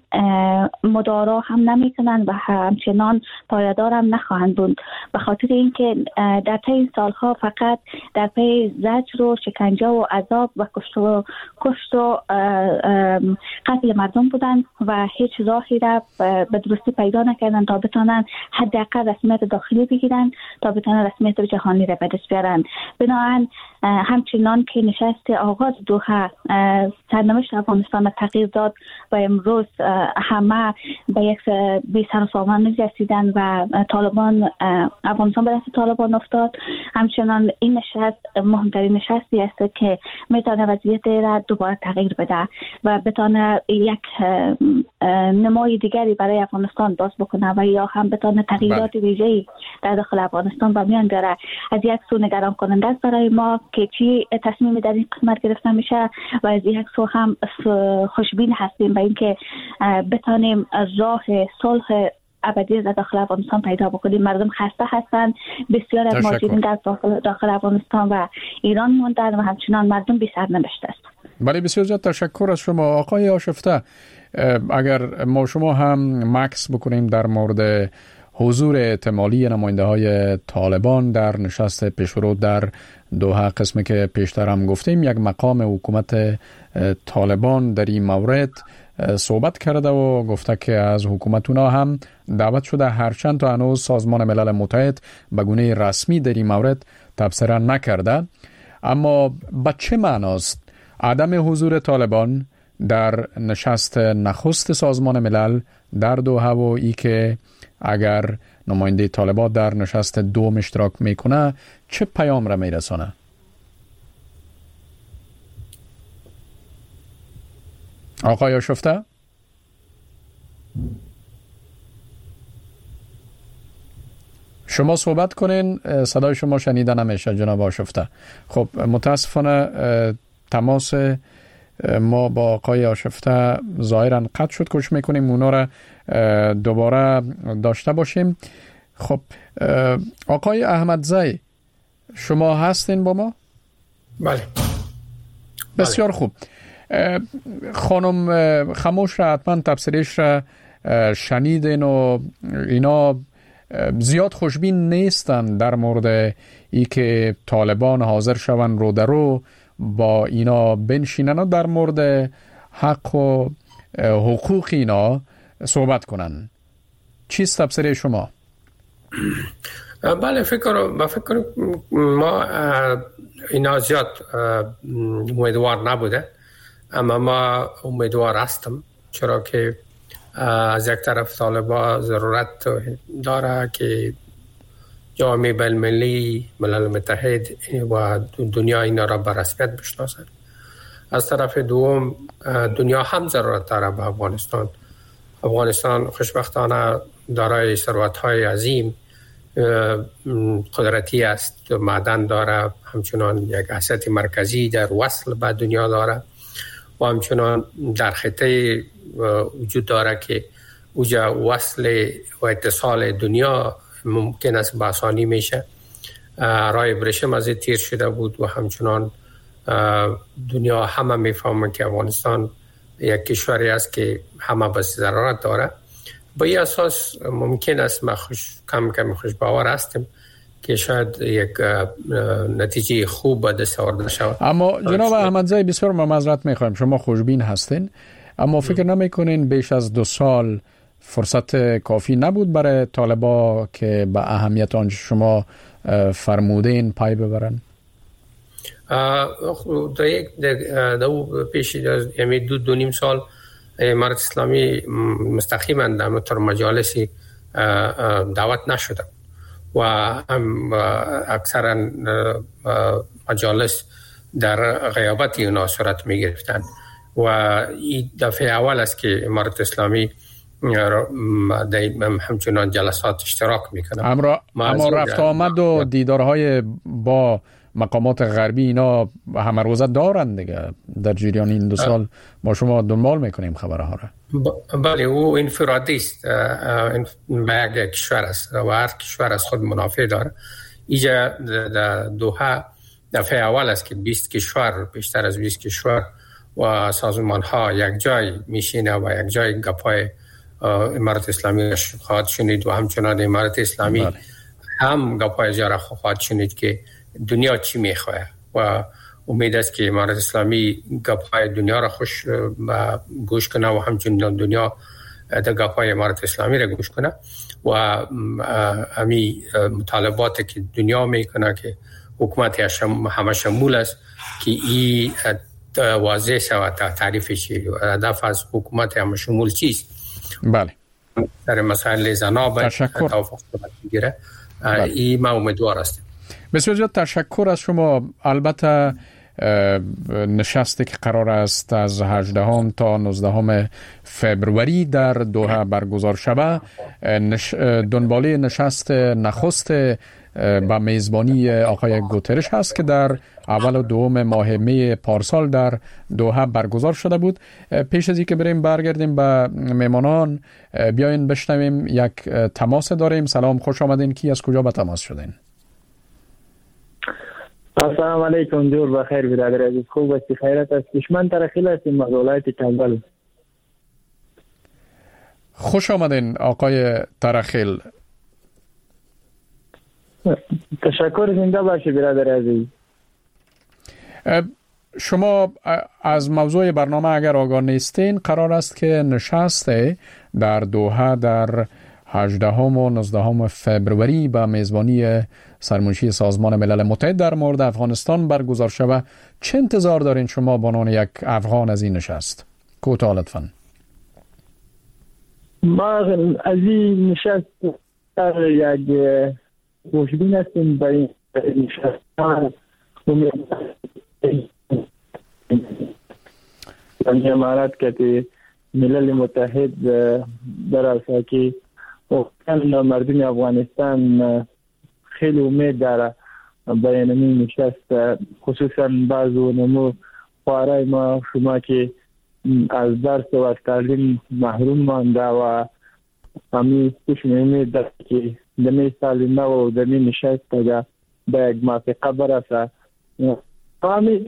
مدارا هم نمی کنن و همچنان پایدار هم نخواهند بود. به خاطر اینکه در طی این سالها فقط در پی زجر و شکنجه و عذاب و کشت و کشت و قتل مردم بودن و هیچ راهی را به درستی پیدا نکردن تا بتونن حداقل رسمیت داخلی بگیرن، تا بتونن رسمیت جهانی را به دست بیارن. بنابراین همچنان که نشست آغاز دوحه سرنوشت افغانستان تغییر داد و امروز همه به یک بی سر و سامان رسیدن و طالبان افغانستان به دست طالبان افتاد، همچنان این نشست مهمترین نشستی است که میتونه وضعیت را دوباره تغییر بده و بتونه یک نمای دیگری برای افغانستان باز بکنه و یا هم بتونه تغییرات ویژه‌ای در داخل افغانستان به میان بیاره. از یک سو نگران کننده است برای ما که چی تصمیمی در این قسمت گرفته میشه و از یک سو هم خوشبین هستیم به اینکه بتانیم راه صلح ابدی در داخل افغانستان پیدا بکنیم. مردم خسته هستند، بسیار از مهاجرین در داخل, داخل افغانستان و ایران موندن و همچنان مردم بی سرنوشت است. بله، بسیار زیاد تشکر از شما آقای آشفته. اگر ما شما هم مکس بکنیم در مورد حضور احتمالی نماینده های طالبان در نشست پیشرو در دوحه، قسمی که پیشتر هم گفتیم یک مقام حکومت طالبان در این مورد صحبت کرده و گفته که از حکومتونا هم دعوت شده، هرچند تا هنوز سازمان ملل متحد به گونه رسمی در این مورد تبصره نکرده. اما به چه معناست عدم حضور طالبان در نشست نخست سازمان ملل در دوحه و ای که اگر نماینده طالبان در نشست دوم اشتراک میکنه چه پیام را میرسانه؟ آقای آشفته؟ شما صحبت کنین، صدای شما شنیده نمیشه جناب آشفته. خب متاسفانه تماس ما با آقای آشفته ظاهرا قطع شد. کوشش میکنیم اونا را دوباره داشته باشیم. خب آقای احمدزی شما هستین با ما؟ بله. بسیار خوب. خانم خموش را حتما تفسیرش را شنیدین و اینا زیاد خوشبین نیستن در مورد ای که طالبان حاضر شون رو در رو با اینا بنشینن و در مورد حق و حقوق اینا صحبت کنن. چیست تفسیر شما؟ بله، فکر ما فکر ما اینا زیاد امیدوار نبوده، اما ما امیدوار هستم، چرا که از یک طرف طالبان ضرورت داره که جامعه بین‌المللی، ملل متحد و دنیا اینا را به رسمیت بشناسند. از طرف دوم دنیا هم ضرورت داره به افغانستان. افغانستان خوشبختانه دارای ثروت‌های عظیم قدرتی است، معدن داره، همچنان یک اسست مرکزی در وصل به دنیا داره و همچنان در خطه وجود داره که اوجا وصل و اتصال دنیا ممکن است به آسانی میشه. رای برشم از تیر شده بود و همچنان دنیا همه میفهمه که افغانستان یک کشوری است که همه بس ضرورت داره. با این اساس ممکن است ما خوش کم کم خوش باور هستیم که شاید یک نتیجه خوب به دست آورده شود. اما جناب احمدزی بسیار معذرت میخوایم، شما خوشبین هستین، اما فکر نمیکنین بیش از دو سال فرصت کافی نبود برای طالبا که به اهمیت آنچه شما فرمودین پای ببرن؟ در یک دو پیش یعنی دو دو نیم سال امارت اسلامی مستقیما در مطور مجالسی دعوت نشده و هم اکثرا مجالس در غیابت اونا صورت می گرفتن و این دفعه اول است که امارت اسلامی همچنان جلسات اشتراک میکنه. اما, اما رفت آمد و دیدارهای با مقامات غربی اینا همه روزه دارن دیگه. در جریان این دو سال ما شما دنبال میکنیم خبرها را. بله او انفرادی است، به یک کشور است و هر کشور از خود منافع داره. اینجا در دوحه دفعه اول است که بیست کشور، بیشتر از بیست کشور و سازمان ها یک جای میشینه و یک جای گپای امارت اسلامی خواهد شنید و همچنان امارت اسلامی بله. هم گپای جارا خواهد شنید که دنیا چی میخواه و امید است که امارت اسلامی گپای دنیا را خوش گوش کنه و همچنان دنیا در گپای امارت اسلامی را گوش کنه و امی مطالباتی که دنیا میکنه که حکومت همه شمول است که این واضح شود تعریف چی و هدف از حکومت همه شمول چیست. بله. در مسائل زنا باید توافق بگیره. این ما امیدوار هستیم. بسیار زیاد تشکر از شما. البته نشستی که قرار است از هجدهم تا نوزدهم فبروری در دوحه برگزار شود نش... دنباله نشست نخست با میزبانی آقای گوترش هست که در اول و دوم ماه می پارسال در دوحه برگزار شده بود. پیش از اینکه بریم برگردیم به میمانان بیاین بشنویم یک تماس داریم. سلام، خوش آمدین. کی از کجا به تماس شدین؟ السلام علیکم، جور بخیر برادر عزیز، خوب هستی؟ خیرت است؟ دشمن ترخیل هستیم از ولایت کابل. خوش آمدین آقای ترخیل. تشکر، زنده باشی برادر عزیز. شما از موضوع برنامه اگر آگاه نیستین، قرار است که نشست در دوحه در هجدهم و نوزدهم فبروری به میزبانی سرمنشی سازمان ملل متحد در مورد افغانستان برگزار شود. چه انتظار دارین شما به عنوان یک افغان از این نشست؟ کوتاه لطفاً. ما از این نشست یک خوشبین هستیم به این نشست. یعنی امارت که ملل متحد در اصلا که مردم افغانستان خیلی امید داره به این نشست، خصوصا بعض نمو خوارای ما شما که از درس و از تعلیم محروم مانده و همی خوش امید داره که دمی سال نو و دمی نشست تا به یک موافقه برسه. همی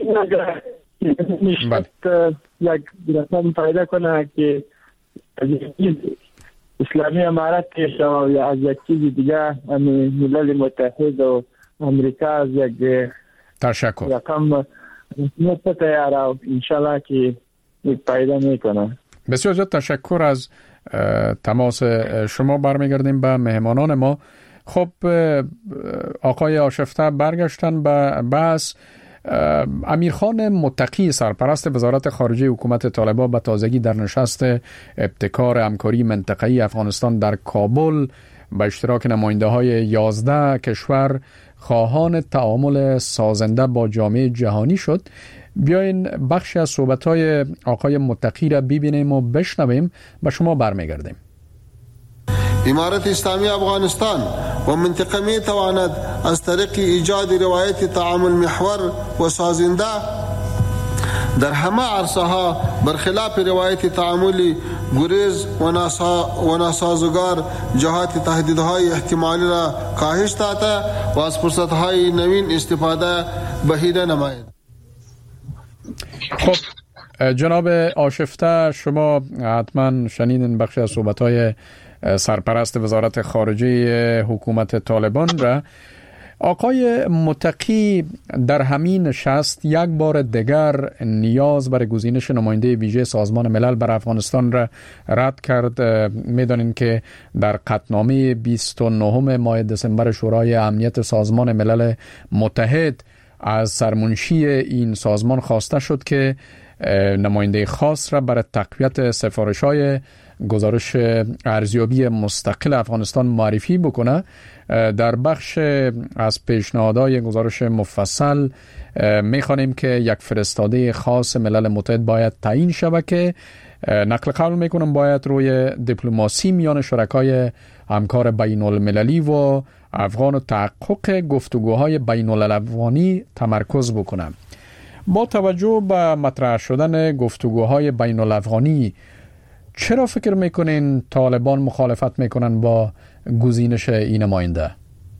نشست یک رسم پیدا کنه که اسلامی امارت یا از یک چیز دیگه ملل متحد و امریکا از یک تشکر رقم رسمیت تیاره و انشالله که پیدا میکنه. بسیار زیاد تشکر از تماس شما. برمیگردیم به مهمانان ما. خب آقای آشفته برگشتن به بحث. امیرخان متقی سرپرست وزارت خارجه حکومت طالبان به تازگی در نشست ابتکار همکاری منطقه‌ای افغانستان در کابل به اشتراک نماینده های یازده کشور خواهان تعامل سازنده با جامعه جهانی شد. بیاین بخشی از صحبت‌های آقای متقی را ببینیم و بشنویم و شما برمیگردیم. امارت اسلامی افغانستان و منطقه می تواند از طریق ایجاد روایت تعامل محور و سازنده در همه عرصه ها برخلاف روایت تعاملی گریز و ناسازگار جهات تهدیدهای احتمالی را کاهش داده و از فرصتهای نوین استفاده بهیره نماید. خب جناب آشفته، شما حتما شنیدین بخشی از صحبت‌های سرپرست وزارت خارجه حکومت طالبان را. آقای متقی در همین نشست یک بار دیگر نیاز برای گزینش نماینده ویژه سازمان ملل بر افغانستان را رد کرد. می‌دانید که در قطعنامه بیست و نهم ماه دسامبر شورای امنیت سازمان ملل متحد از سرمنشی این سازمان خواسته شد که نماینده خاص را برای تقویت سفارش‌های گزارش ارزیابی مستقل افغانستان معرفی بکنه. در بخش از پیشنهادهای گزارش مفصل میخوانیم که یک فرستاده خاص ملل متحد باید تعیین شود که نقل قول میکنم باید روی دیپلماسی میان شرکای همکار بین المللی و افغان و تحقق گفتگوهای بین الافغانی تمرکز بکنه. با توجه به مطرح شدن گفتگوهای بین الافغانی، چرا فکر میکنین طالبان مخالفت میکنن با گزینش این نماینده؟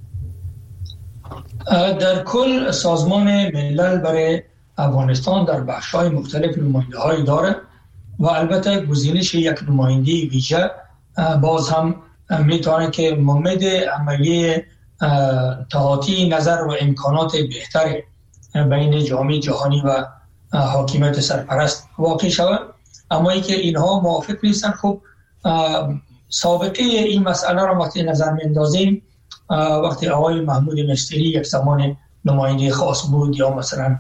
در کل سازمان ملل برای افغانستان در بخش‌های مختلف نماینده‌هایی داره و البته گزینش یک نماینده ویژه باز هم میتونه که ممد عملی تحاطی نظر و امکانات بهتری بین جامعه جهانی و حاکمیت سرپرست واقع شود. اما ای که اینها موافق نیستن، خب سابقه این مسئله را وقتی نظر می‌اندازیم، وقتی آقای محمود مستری یک زمان نماینده خاص بود یا مثلا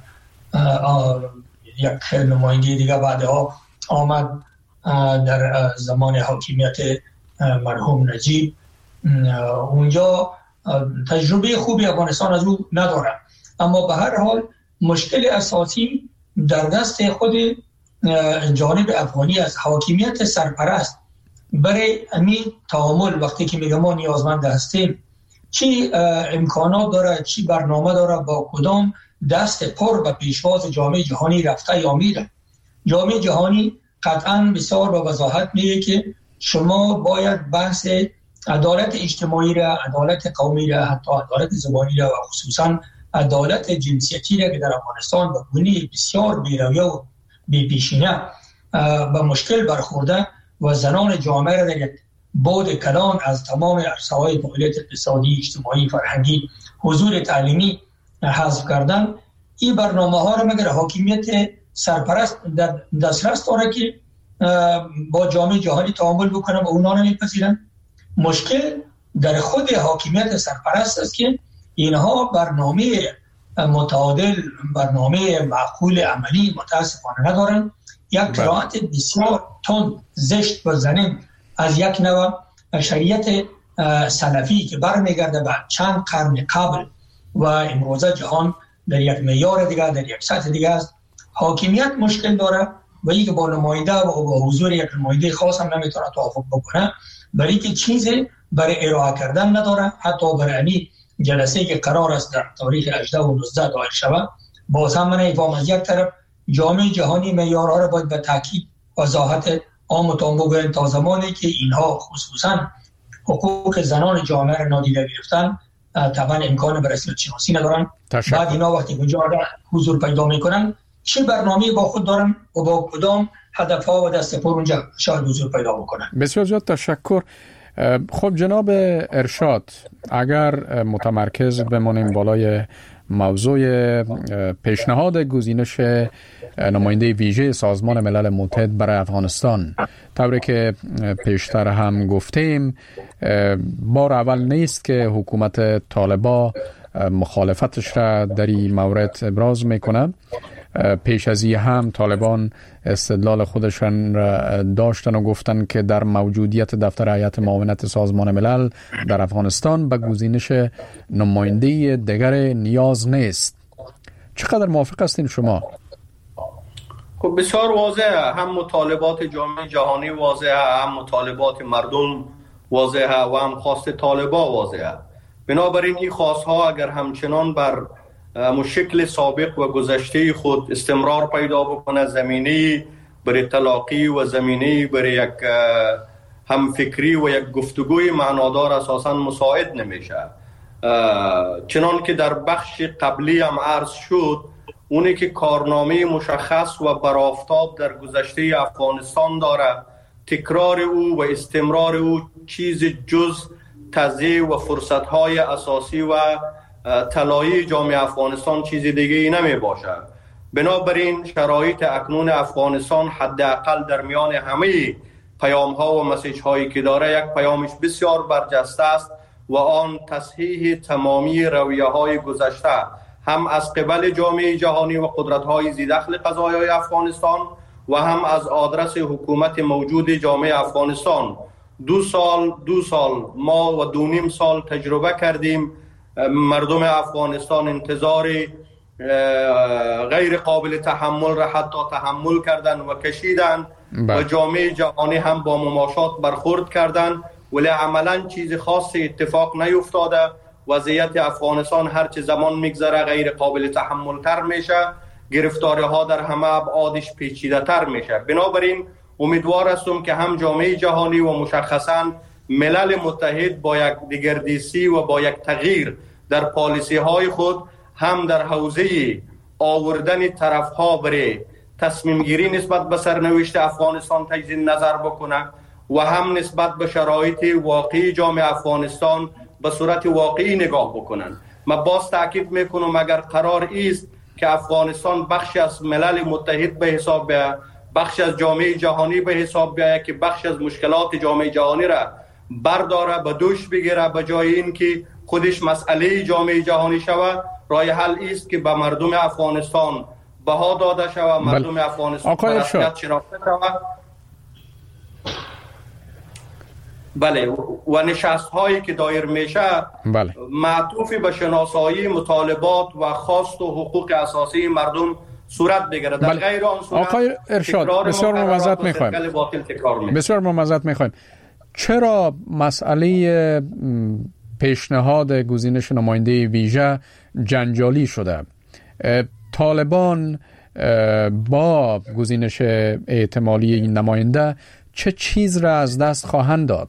یک نماینده دیگه بعدها آمد در زمان حاکمیت مرحوم نجیب، اونجا تجربه خوبی افغانستان از او نداره. اما به هر حال مشکل اساسی در دست خود جانب افغانی از حاکمیت سرپرست برای همین تعامل وقتی که میگم ما نیازمند هستیم، چی امکانات داره، چی برنامه داره، با کدام دست پر به پیشواز جامعه جهانی رفته یا میره. جامعه جهانی قطعا بسیار با وضاحت میگه که شما باید بحث عدالت اجتماعی را، عدالت قومی را، حتی عدالت زبانی را و خصوصا عدالت جنسیتی را که در افغانستان به گونه بسیار بی‌رویه و بی‌پیشینه به مشکل برخورده و زنان جامعه را در یک بعد کلان از تمام عرصه‌های فعالیت اقتصادی، اجتماعی، فرهنگی، حضور تعلیمی حذف کردن، این برنامه‌ها را مگر حاکمیت سرپرست در دسترس داره که با جامعه جهانی تعامل بکنه و اونا را میپذیرن. مشکل در خود حاکمیت سرپرست است که اینها برنامه متعادل، برنامه معقول عملی متاسفانه ندارن. یک قرائت بسیار تند، زشت و ذلیل از یک نوع شریعت سلفی که برمیگرده به چند قرن قبل و امروزه جهان در یک معیار دیگه، در یک سطح دیگه است. حاکمیت مشکل داره و اینکه با نماینده و با حضور یک نماینده خاص هم نمیتونه توافق بکنه، برای که چیزی برای ارائه کردن نداره. حتی برای جلسه که قرار است در تاریخ هجده و نوزده دایر شود، باز هم من ایفام از یک طرف جامعه جهانی معیارها را باید به تاکید وضاحت عام و تام بگویند تا زمانی که اینها خصوصا حقوق زنان جامعه را نادیده گرفتن طبعا امکان بررسی شناسی ندارن. تشکر. بعد اینا وقتی اونجا حضور پیدا میکنن چه برنامه‌ای با خود دارن و با کدام هدفها و دست پر اونجا شاید حضور پیدا بکنن. بسیار زیاد تشکر. خب جناب ارشاد، اگر متمرکز بمانیم بالای موضوع پیشنهاد گزینش نماینده ویژه سازمان ملل متحد برای افغانستان، طوری که پیشتر هم گفتیم بار اول نیست که حکومت طالبان مخالفتش را در این مورد ابراز میکنه. پیش از این هم طالبان استدلال خودشان را داشتن و گفتن که در موجودیت دفتر هیئت معاونت سازمان ملل در افغانستان به گزینش نماینده دیگر نیاز نیست. چقدر موافق هستین شما؟ خب بسیار واضحه، هم مطالبات جامعه جهانی واضحه، هم مطالبات مردم واضحه و هم خواست طالبان واضحه. بنابراین این خواستها اگر همچنان بر شکل سابق و گذشته خود استمرار پیدا بکنه، زمینه برای تلاقی و زمینه برای یک همفکری و یک گفتگوی معنادار اساساً مساعد نمیشه. چنان که در بخش قبلی هم عرض شد، اونی که کارنامه مشخص و برآفتاب در گذشته افغانستان داره، تکرار او و استمرار او چیز جز تضییع و فرصت‌های اساسی و طلایی جامعه افغانستان چیز دیگه ای نمی باشد. بنابراین شرایط اکنون افغانستان حداقل در میان همه پیام ها و مسیج هایی که داره یک پیامش بسیار برجسته است و آن تصحیح تمامی رویه های گذشته هم از قبل جامعه جهانی و قدرت های ذی‌دخل قضایای افغانستان و هم از آدرس حکومت موجود جامعه افغانستان. دو سال دو سال ما و دو نیم سال تجربه کردیم. مردم افغانستان انتظار غیر قابل تحمل را حتی تحمل کردن و کشیدن و جامعه جهانی هم با مماشات برخورد کردن، ولی عملا چیز خاصی اتفاق نیفتاده. وضعیت افغانستان هرچه زمان میگذره غیر قابل تحمل تر میشه، گرفتاری ها در همه ابعادش پیچیده تر میشه. بنابراین امیدوار هستم که هم جامعه جهانی و مشخصا ملل متحد با یک دگردیسی و با یک تغییر در پالیسی های خود هم در حوزه آوردن طرف ها برای تصمیم گیری نسبت به سرنوشت افغانستان تجدید نظر بکنه و هم نسبت به شرایط واقعی جامعه افغانستان به صورت واقعی نگاه بکنن. من باز تاکید میکنم اگر قرار است که افغانستان بخش از ملل متحد به حساب بیاید، بخش از جامعه جهانی به حساب بیاید که بخش از مشکلات جامعه جهانی را برداره به دوش بگیره، به جای این که خودش مسئله جامعه جهانی شود، راه حل است که به مردم افغانستان بها داده شود، مردم بل. افغانستان به رسمیت شناخته شود. بله، و نشست هایی که دایر میشه بله. معطوف به شناسایی مطالبات و خواست و حقوق اساسی مردم صورت بگیره. در بله. غیر آن صورت آقای ارشاد بسیار ممزد میخوایم بسیار ممزد میخوایم چرا مسئله پیشنهاد گزینش نماینده ویژه جنجالی شده؟ طالبان با گزینش احتمالی این نماینده چه چیز را از دست خواهند داد؟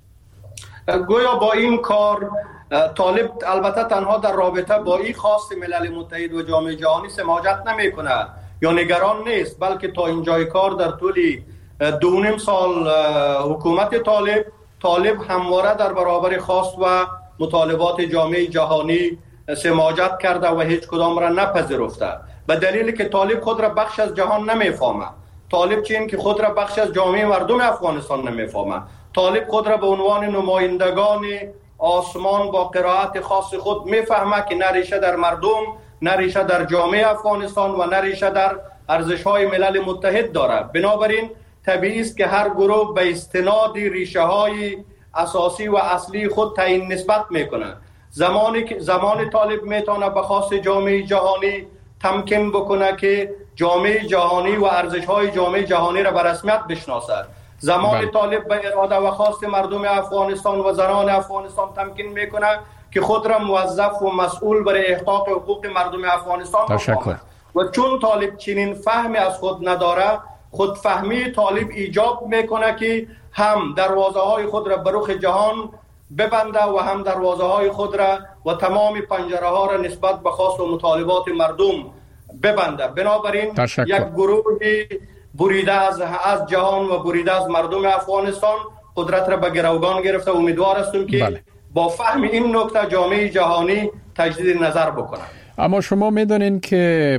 گویا با این کار طالب البته تنها در رابطه با این خواست ملل متحد و جامعه جهانی سماجت نمی کنه یا نگران نیست، بلکه تا اینجای کار در طول دو نیم سال حکومت طالب طالب همواره در برابر خواست و مطالبات جامعه جهانی سماجت کرده و هیچ کدام را نپذیرفته، به دلیلی که طالب خود را بخش از جهان نمیفهمه. طالب چین که خود را بخش از جامعه مردم افغانستان نمیفهمه. طالب خود را به عنوان نمایندگان آسمان با قرائت خاص خود میفهمه که نریشه در مردم، نریشه در جامعه افغانستان و نریشه در ارزش‌های ملل متحد دارد. بنابراین طبیعی است که هر گروه به استناد ریشه‌های اساسی و اصلی خود تعیین نسبت میکنه. زمانی که زمان طالب میتونه به خواست جامعه جهانی تمکین بکنه که جامعه جهانی و ارزش‌های جامعه جهانی را به رسمیت بشناسد. زمان بله. طالب به اراده و خواست مردم افغانستان و زنان افغانستان تمکین میکنه که خود را موظف و مسئول برای احقاق حقوق مردم افغانستان بفهمد. و چون طالب چنین فهمی از خود نداره، خودفهمی طالب ایجاب میکنه که هم دروازه های خود را به رخ جهان ببنده و هم دروازه های خود را و تمام پنجره ها را نسبت به خواست و مطالبات مردم ببنده. بنابراین تشکر. یک گروه بریده از از جهان و بریده از مردم افغانستان قدرت را به گروگان گرفته. امیدوار هستم که بله. با فهم این نکته جامعه جهانی تجدید نظر بکنه. اما شما میدونین که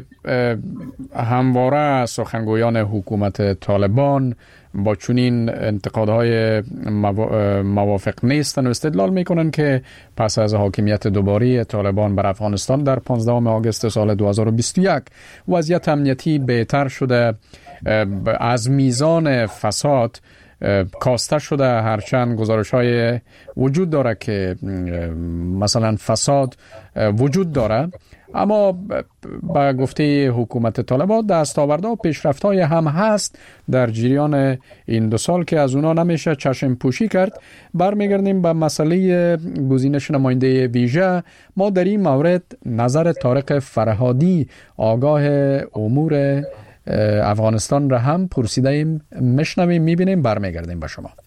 همواره سخنگویان حکومت طالبان با چنین انتقادهای موافق نیستن و استدلال میکنن که پس از حاکمیت دوباره طالبان بر افغانستان در پانزدهم آگوست سال دو هزار و بیست و یک وضعیت امنیتی بهتر شده، از میزان فساد کاسته شده، هرچند گزارش های وجود داره که مثلا فساد وجود داره، اما با گفته حکومت طالبان دستاوردها و پیشرفت‌های هم هست در جریان این دو سال که از اونا نمیشه چشم پوشی کرد. برمیگردیم به مسئله گزینش نماینده ویژه. ما در این مورد نظر طارق فرهادی آگاه امور افغانستان را هم پرسیده ایم، میشنویم، میبینیم، برمیگردیم به شما.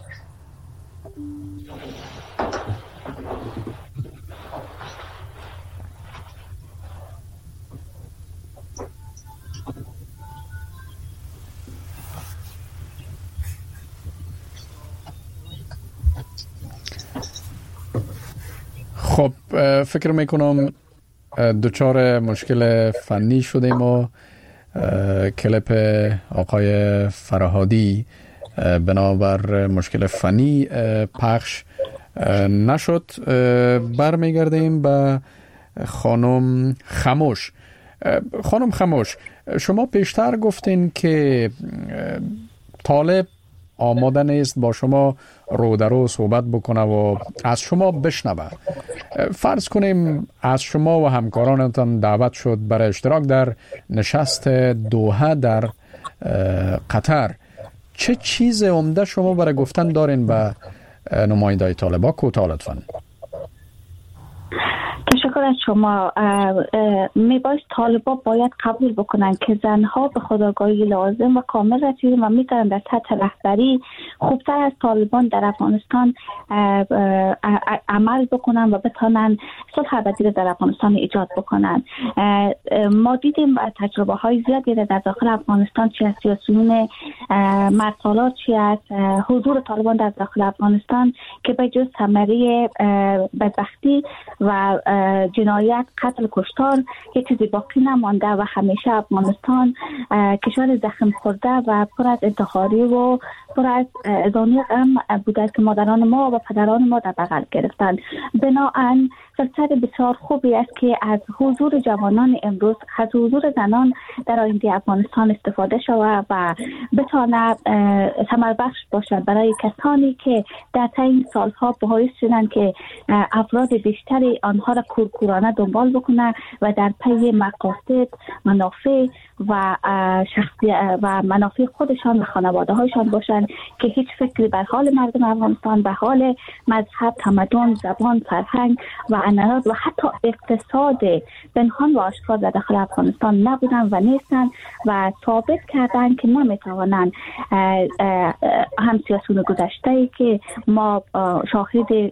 خب فکر میکنم دچار مشکل فنی شدیم و کلیپ آقای فرهادی بنابر مشکل فنی پخش نشد. برمیگردیم به خانم خموش. خانم خموش، شما پیشتر گفتین که طالب آماده نیست با شما رو در رو صحبت بکنه و از شما بشنوه. فرض کنیم از شما و همکارانتان دعوت شد برای اشتراک در نشست دوحه در قطر. چه چیز عمده شما برای گفتن دارین به نماینده طالبان؟ کوتاه لطفاً. تشکر از شما. میبایست طالبان باید قبول بکنن که زنها به خودآگاهی لازم و کامل رسیدن و میتونن در سطح رهبری خوبتر از طالبان در افغانستان عمل بکنن و بتونن صلح ابدی را در افغانستان ایجاد بکنن. ما دیدیم تجربه های زیادی در داخل افغانستان، چی از سیاسیون مرسالار، چی از حضور طالبان در داخل افغانستان که به جز ثمره بدبختی و جنایت، قتل، کشتار یک چیزی باقی نمانده و همیشه افغانستان کشور زخم خورده و پر از انتحاری و پر از ازانی غم بوده که مادران ما و پدران ما در بغل گرفتن. بنابراین فرصت بسیار خوبی است که از حضور جوانان امروز، از حضور زنان در آینده افغانستان استفاده شود و بتواند ثمر بخش باشد برای کسانی که در طی سالها باعث شدند که افراد بیشتری آنها را کورکورانه دنبال بکنه و در پی مقاصد، منافع و شخصی و منافع خودشان و خانواده هایشان باشند که هیچ فکری بر حال مردم افغانستان، به حال مذهب، تمدن، زبان، فرهنگ و عنعنات و حتی اقتصاد پنهان و آشکار در داخل افغانستان نبودن و نیستن و ثابت کردن که نمیتوانند هم سیاسون گذشته که ما شاهد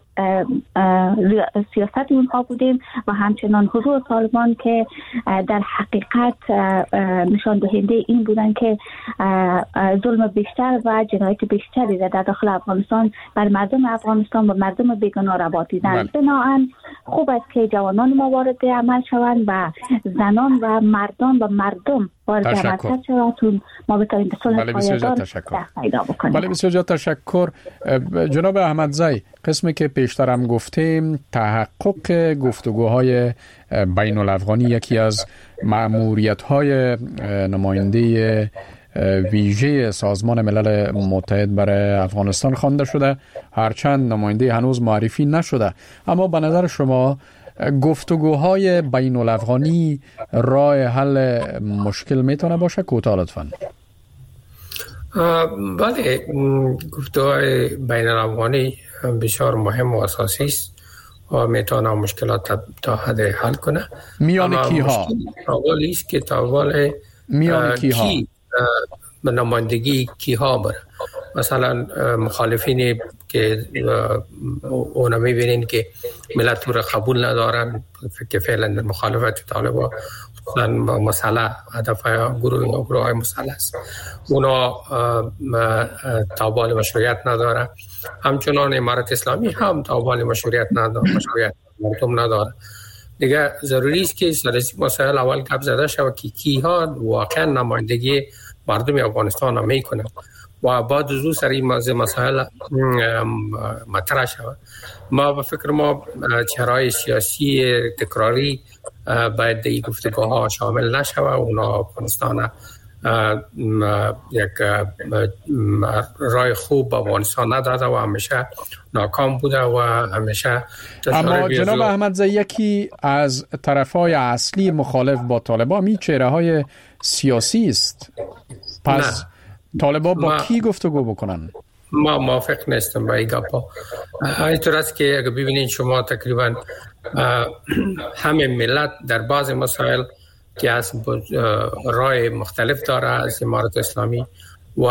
سیاست اونها بودیم و همچنان حضور طالبان که در حقیقت نشان دهنده این بودن که ظلم بیشتر و جنایت بیشتری در داخل افغانستان بر مردم افغانستان و مردم بیگناه روا دیدن. بنابراین خوب است که جوانان ما وارد عمل شوند و زنان و مردان و مردم وارد عمل شوند. ما بتوانیم به صلح پایدار پیدا بکنیم. بله، بسیار زیاد تشکر. جناب احمدزی، قسمی که پیشتر هم گفتیم تحقق گفتگوهای بین الافغانی یکی از مأموریت‌های نماینده ویژه سازمان ملل متحد برای افغانستان خوانده شده، هرچند نماینده هنوز معرفی نشده. اما به نظر شما گفتگوهای بین الافغانی راه حل مشکل میتونه باشه؟ کوتاه لطفاً. بله، گفتگوهای بین الافغانی بسیار مهم و اساسی است و میتونه مشکلات تا حد حل کنه. میان کی ها؟ اولی است که تاول میان کی ها؟ به نمایندگی کی ها بره. مثلا مخالفینی که اونا میبینین که ملت رو قبول ندارن که فعلا مخالفت طالبان خصوصا مسئله هدف گروه یا گروه های مسئله است، اونا تابال مشروعیت نداره. همچنان امارت اسلامی هم تابال مشروعیت نداره، مشروعیت مردم نداره. دیگه ضروری است که سیاسی مسائل اول گپ زده شود که کی ها واقعا نمایندگی مردم افغانستان را میکنند و بعد از او سر این مسائل مطرح شود. ما به فکر ما چهرهای سیاسی تکراری باید در این گفتگوها شامل نشود. اونا افغانستان یک رای خوب به افغانستان نداده و همیشه ناکام بوده و همیشه. اما جناب احمدزی، یکی از طرفهای اصلی مخالف با طالبان می چهره های سیاسی است. پس طالبان با ما... کی گفتگو بکنن؟ ما موافق نیستم با این گپا. اینطور است که اگر ببینید شما تقریبا همه ملت در بعض مسائل که از رای مختلف داره از امارت اسلامی و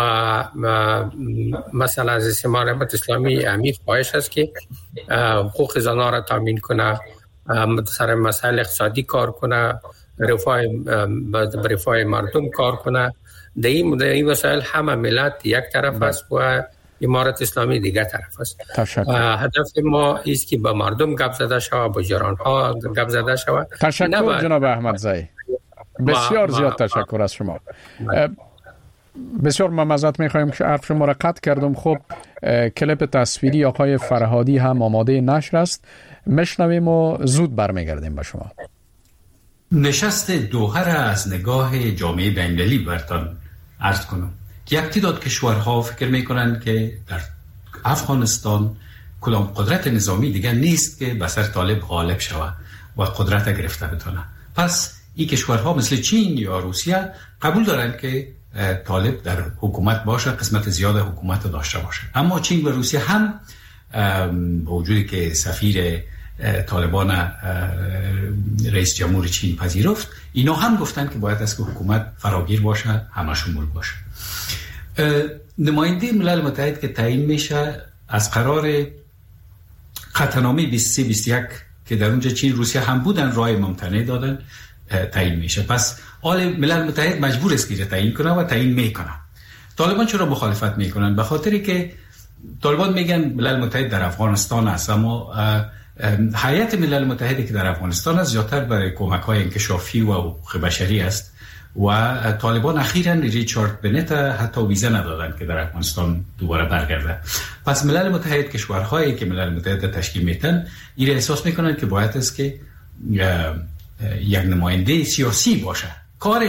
مثلا از امارت اسلامی امید خواهش است که حقوق زنان را تامین کنه، سر مسائل اقتصادی کار کنه، رفاه رفاه مردم کار کنه. در این مسائل همه ملت یک طرف است و امارت اسلامی دیگر طرف است. هدف ما است که به مردم گپ زده شود، با جران ها گپ زده شود. تشکر جناب احمدزی، بسیار زیاد تشکر از شما. بسیار معذرت میخوایم که حرف شما را قطع کردم. خب کلیپ تصویری آقای فرهادی هم آماده نشر است، میشنویم و زود برمیگردیم به شما. نشست دوحه را از نگاه جامعه بین‌المللی برتان عرض کنم که یک تعداد کشورها فکر میکنند که در افغانستان کدام قدرت نظامی دیگر نیست که به سر طالب غالب شود و قدرت گرفته بتونه. پس این کشورها مثل چین یا روسیه قبول دارند که طالب در حکومت باشه، قسمت زیاد حکومت داشته باشه. اما چین و روسیه هم با وجودی که سفیر طالبان رئیس جمهور چین پذیرفت، اینا هم گفتن که باید از که حکومت فراگیر باشه، همه شمول باشه. نماینده ملل متحد که تعیین میشه از قرار قطعنامه بیست و سه بیست و یک که در اونجا چین روسیه هم بودن رای ممتنع دادن تعیین میشه. پس آل ملل متحد مجبور است که تعیین کنه و تعیین میکنه. طالبان چرا مخالفت میکنن؟ به خاطری که طالبان میگن ملل متحد در افغانستان است، اما هیئت ملل متحد که در افغانستان است زیادتر برای کمک‌های انکشافی و حقوق بشری است و طالبان اخیراً ریچارد بنت حتی ویزا ندادند که در افغانستان دوباره برگرده. پس ملل متحد، کشورهایی که ملل متحد تشکیل میدن، این احساس میکنن که باید است که یک نماینده سیاسی باشه. کار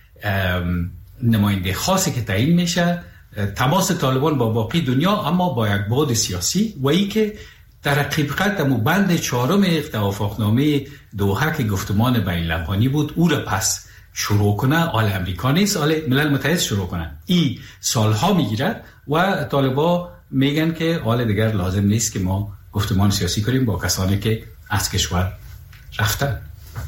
نماینده خاصی که تعیین میشه تماس طالبان با باقی دنیا، اما با یک بعد سیاسی و ای که در حقیقت مو بند چهارم توافقنامه دوحه که گفتمان بین الافغانی بود او را پس شروع کنه. آل امریکا نیست، آل ملل متحد شروع کنه. این سالها میگیره و طالبا میگن که آل دیگر لازم نیست که ما گفتمان سیاسی کنیم با کسانی که از کشور رفتن.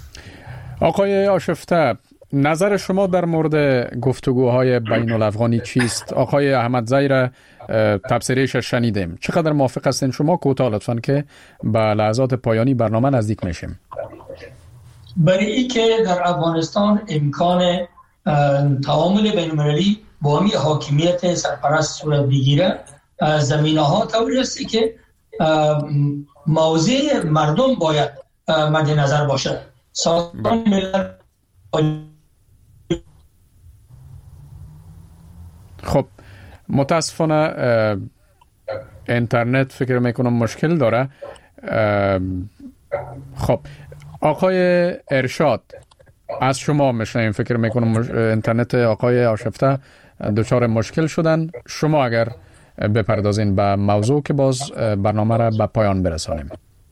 آقای آشفته، نظر شما در مورد گفتگوهای بین الافغانی چیست؟ آقای احمدزی را تبصرهش شنیدیم، چقدر موافق هستین شما؟ کوتاه لطفاً که به لحظات پایانی برنامه نزدیک میشیم. برای این که در افغانستان امکان تعامل بین المللی با همی حاکمیت سرپرست صورت بگیره، زمینه ها طوری است که موضع مردم باید مد نظر باشه. سازمان ملل خب متاسفانه اینترنت فکر میکنم مشکل داره. خب آقای ارشاد، از شما میشنیم. فکر میکنم مش... اینترنت آقای آشفته دچار مشکل شدن. شما اگر بپردازین به موضوع که باز برنامه را به پایان برسانیم.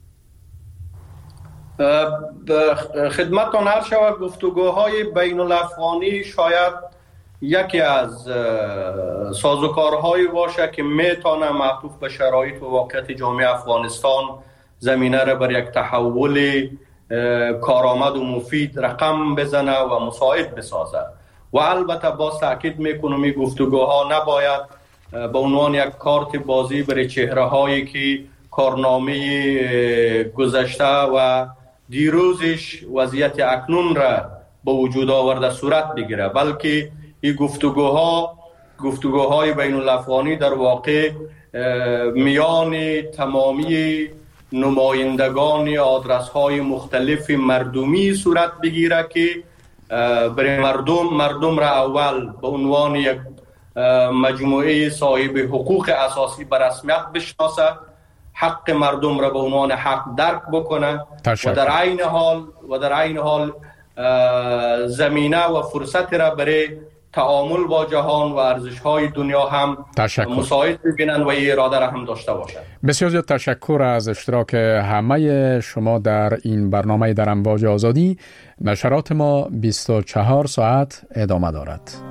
خدمتتان عرض شود گفتگوهای بین الافغانی شاید یکی از سازوکارهایی باشه که میتونه معطوف به شرایط و واقعیت جامعه افغانستان زمینه را بر یک تحول کارآمد و مفید رقم بزنه و مساعد بسازه. و البته باز تاکید میکنم این گفتگوها نباید به عنوان یک کارت بازی برای چهره هایی که کارنامه گذشته و دیروزش وضعیت اکنون را به وجود آورده صورت بگیره، بلکه این گفتگوها گفتگوهای بین الافغانی در واقع میان تمامی نمایندگان آدرس های مختلف مردمی صورت بگیره که برای مردم مردم را اول به عنوان یک مجموعه صاحب حقوق اساسی به رسمیت بشناسه، حق مردم را به عنوان حق درک بکنه و در عین حال و در عین حال زمینه و فرصت را برای تعامل با جهان و ارزش‌های دنیا هم مساعد ببینن و این اراده را هم داشته باشند. بسیار زیاد تشکر از اشتراک همه شما در این برنامه در امواج آزادی. نشرات ما بیست و چهار ساعت ادامه دارد.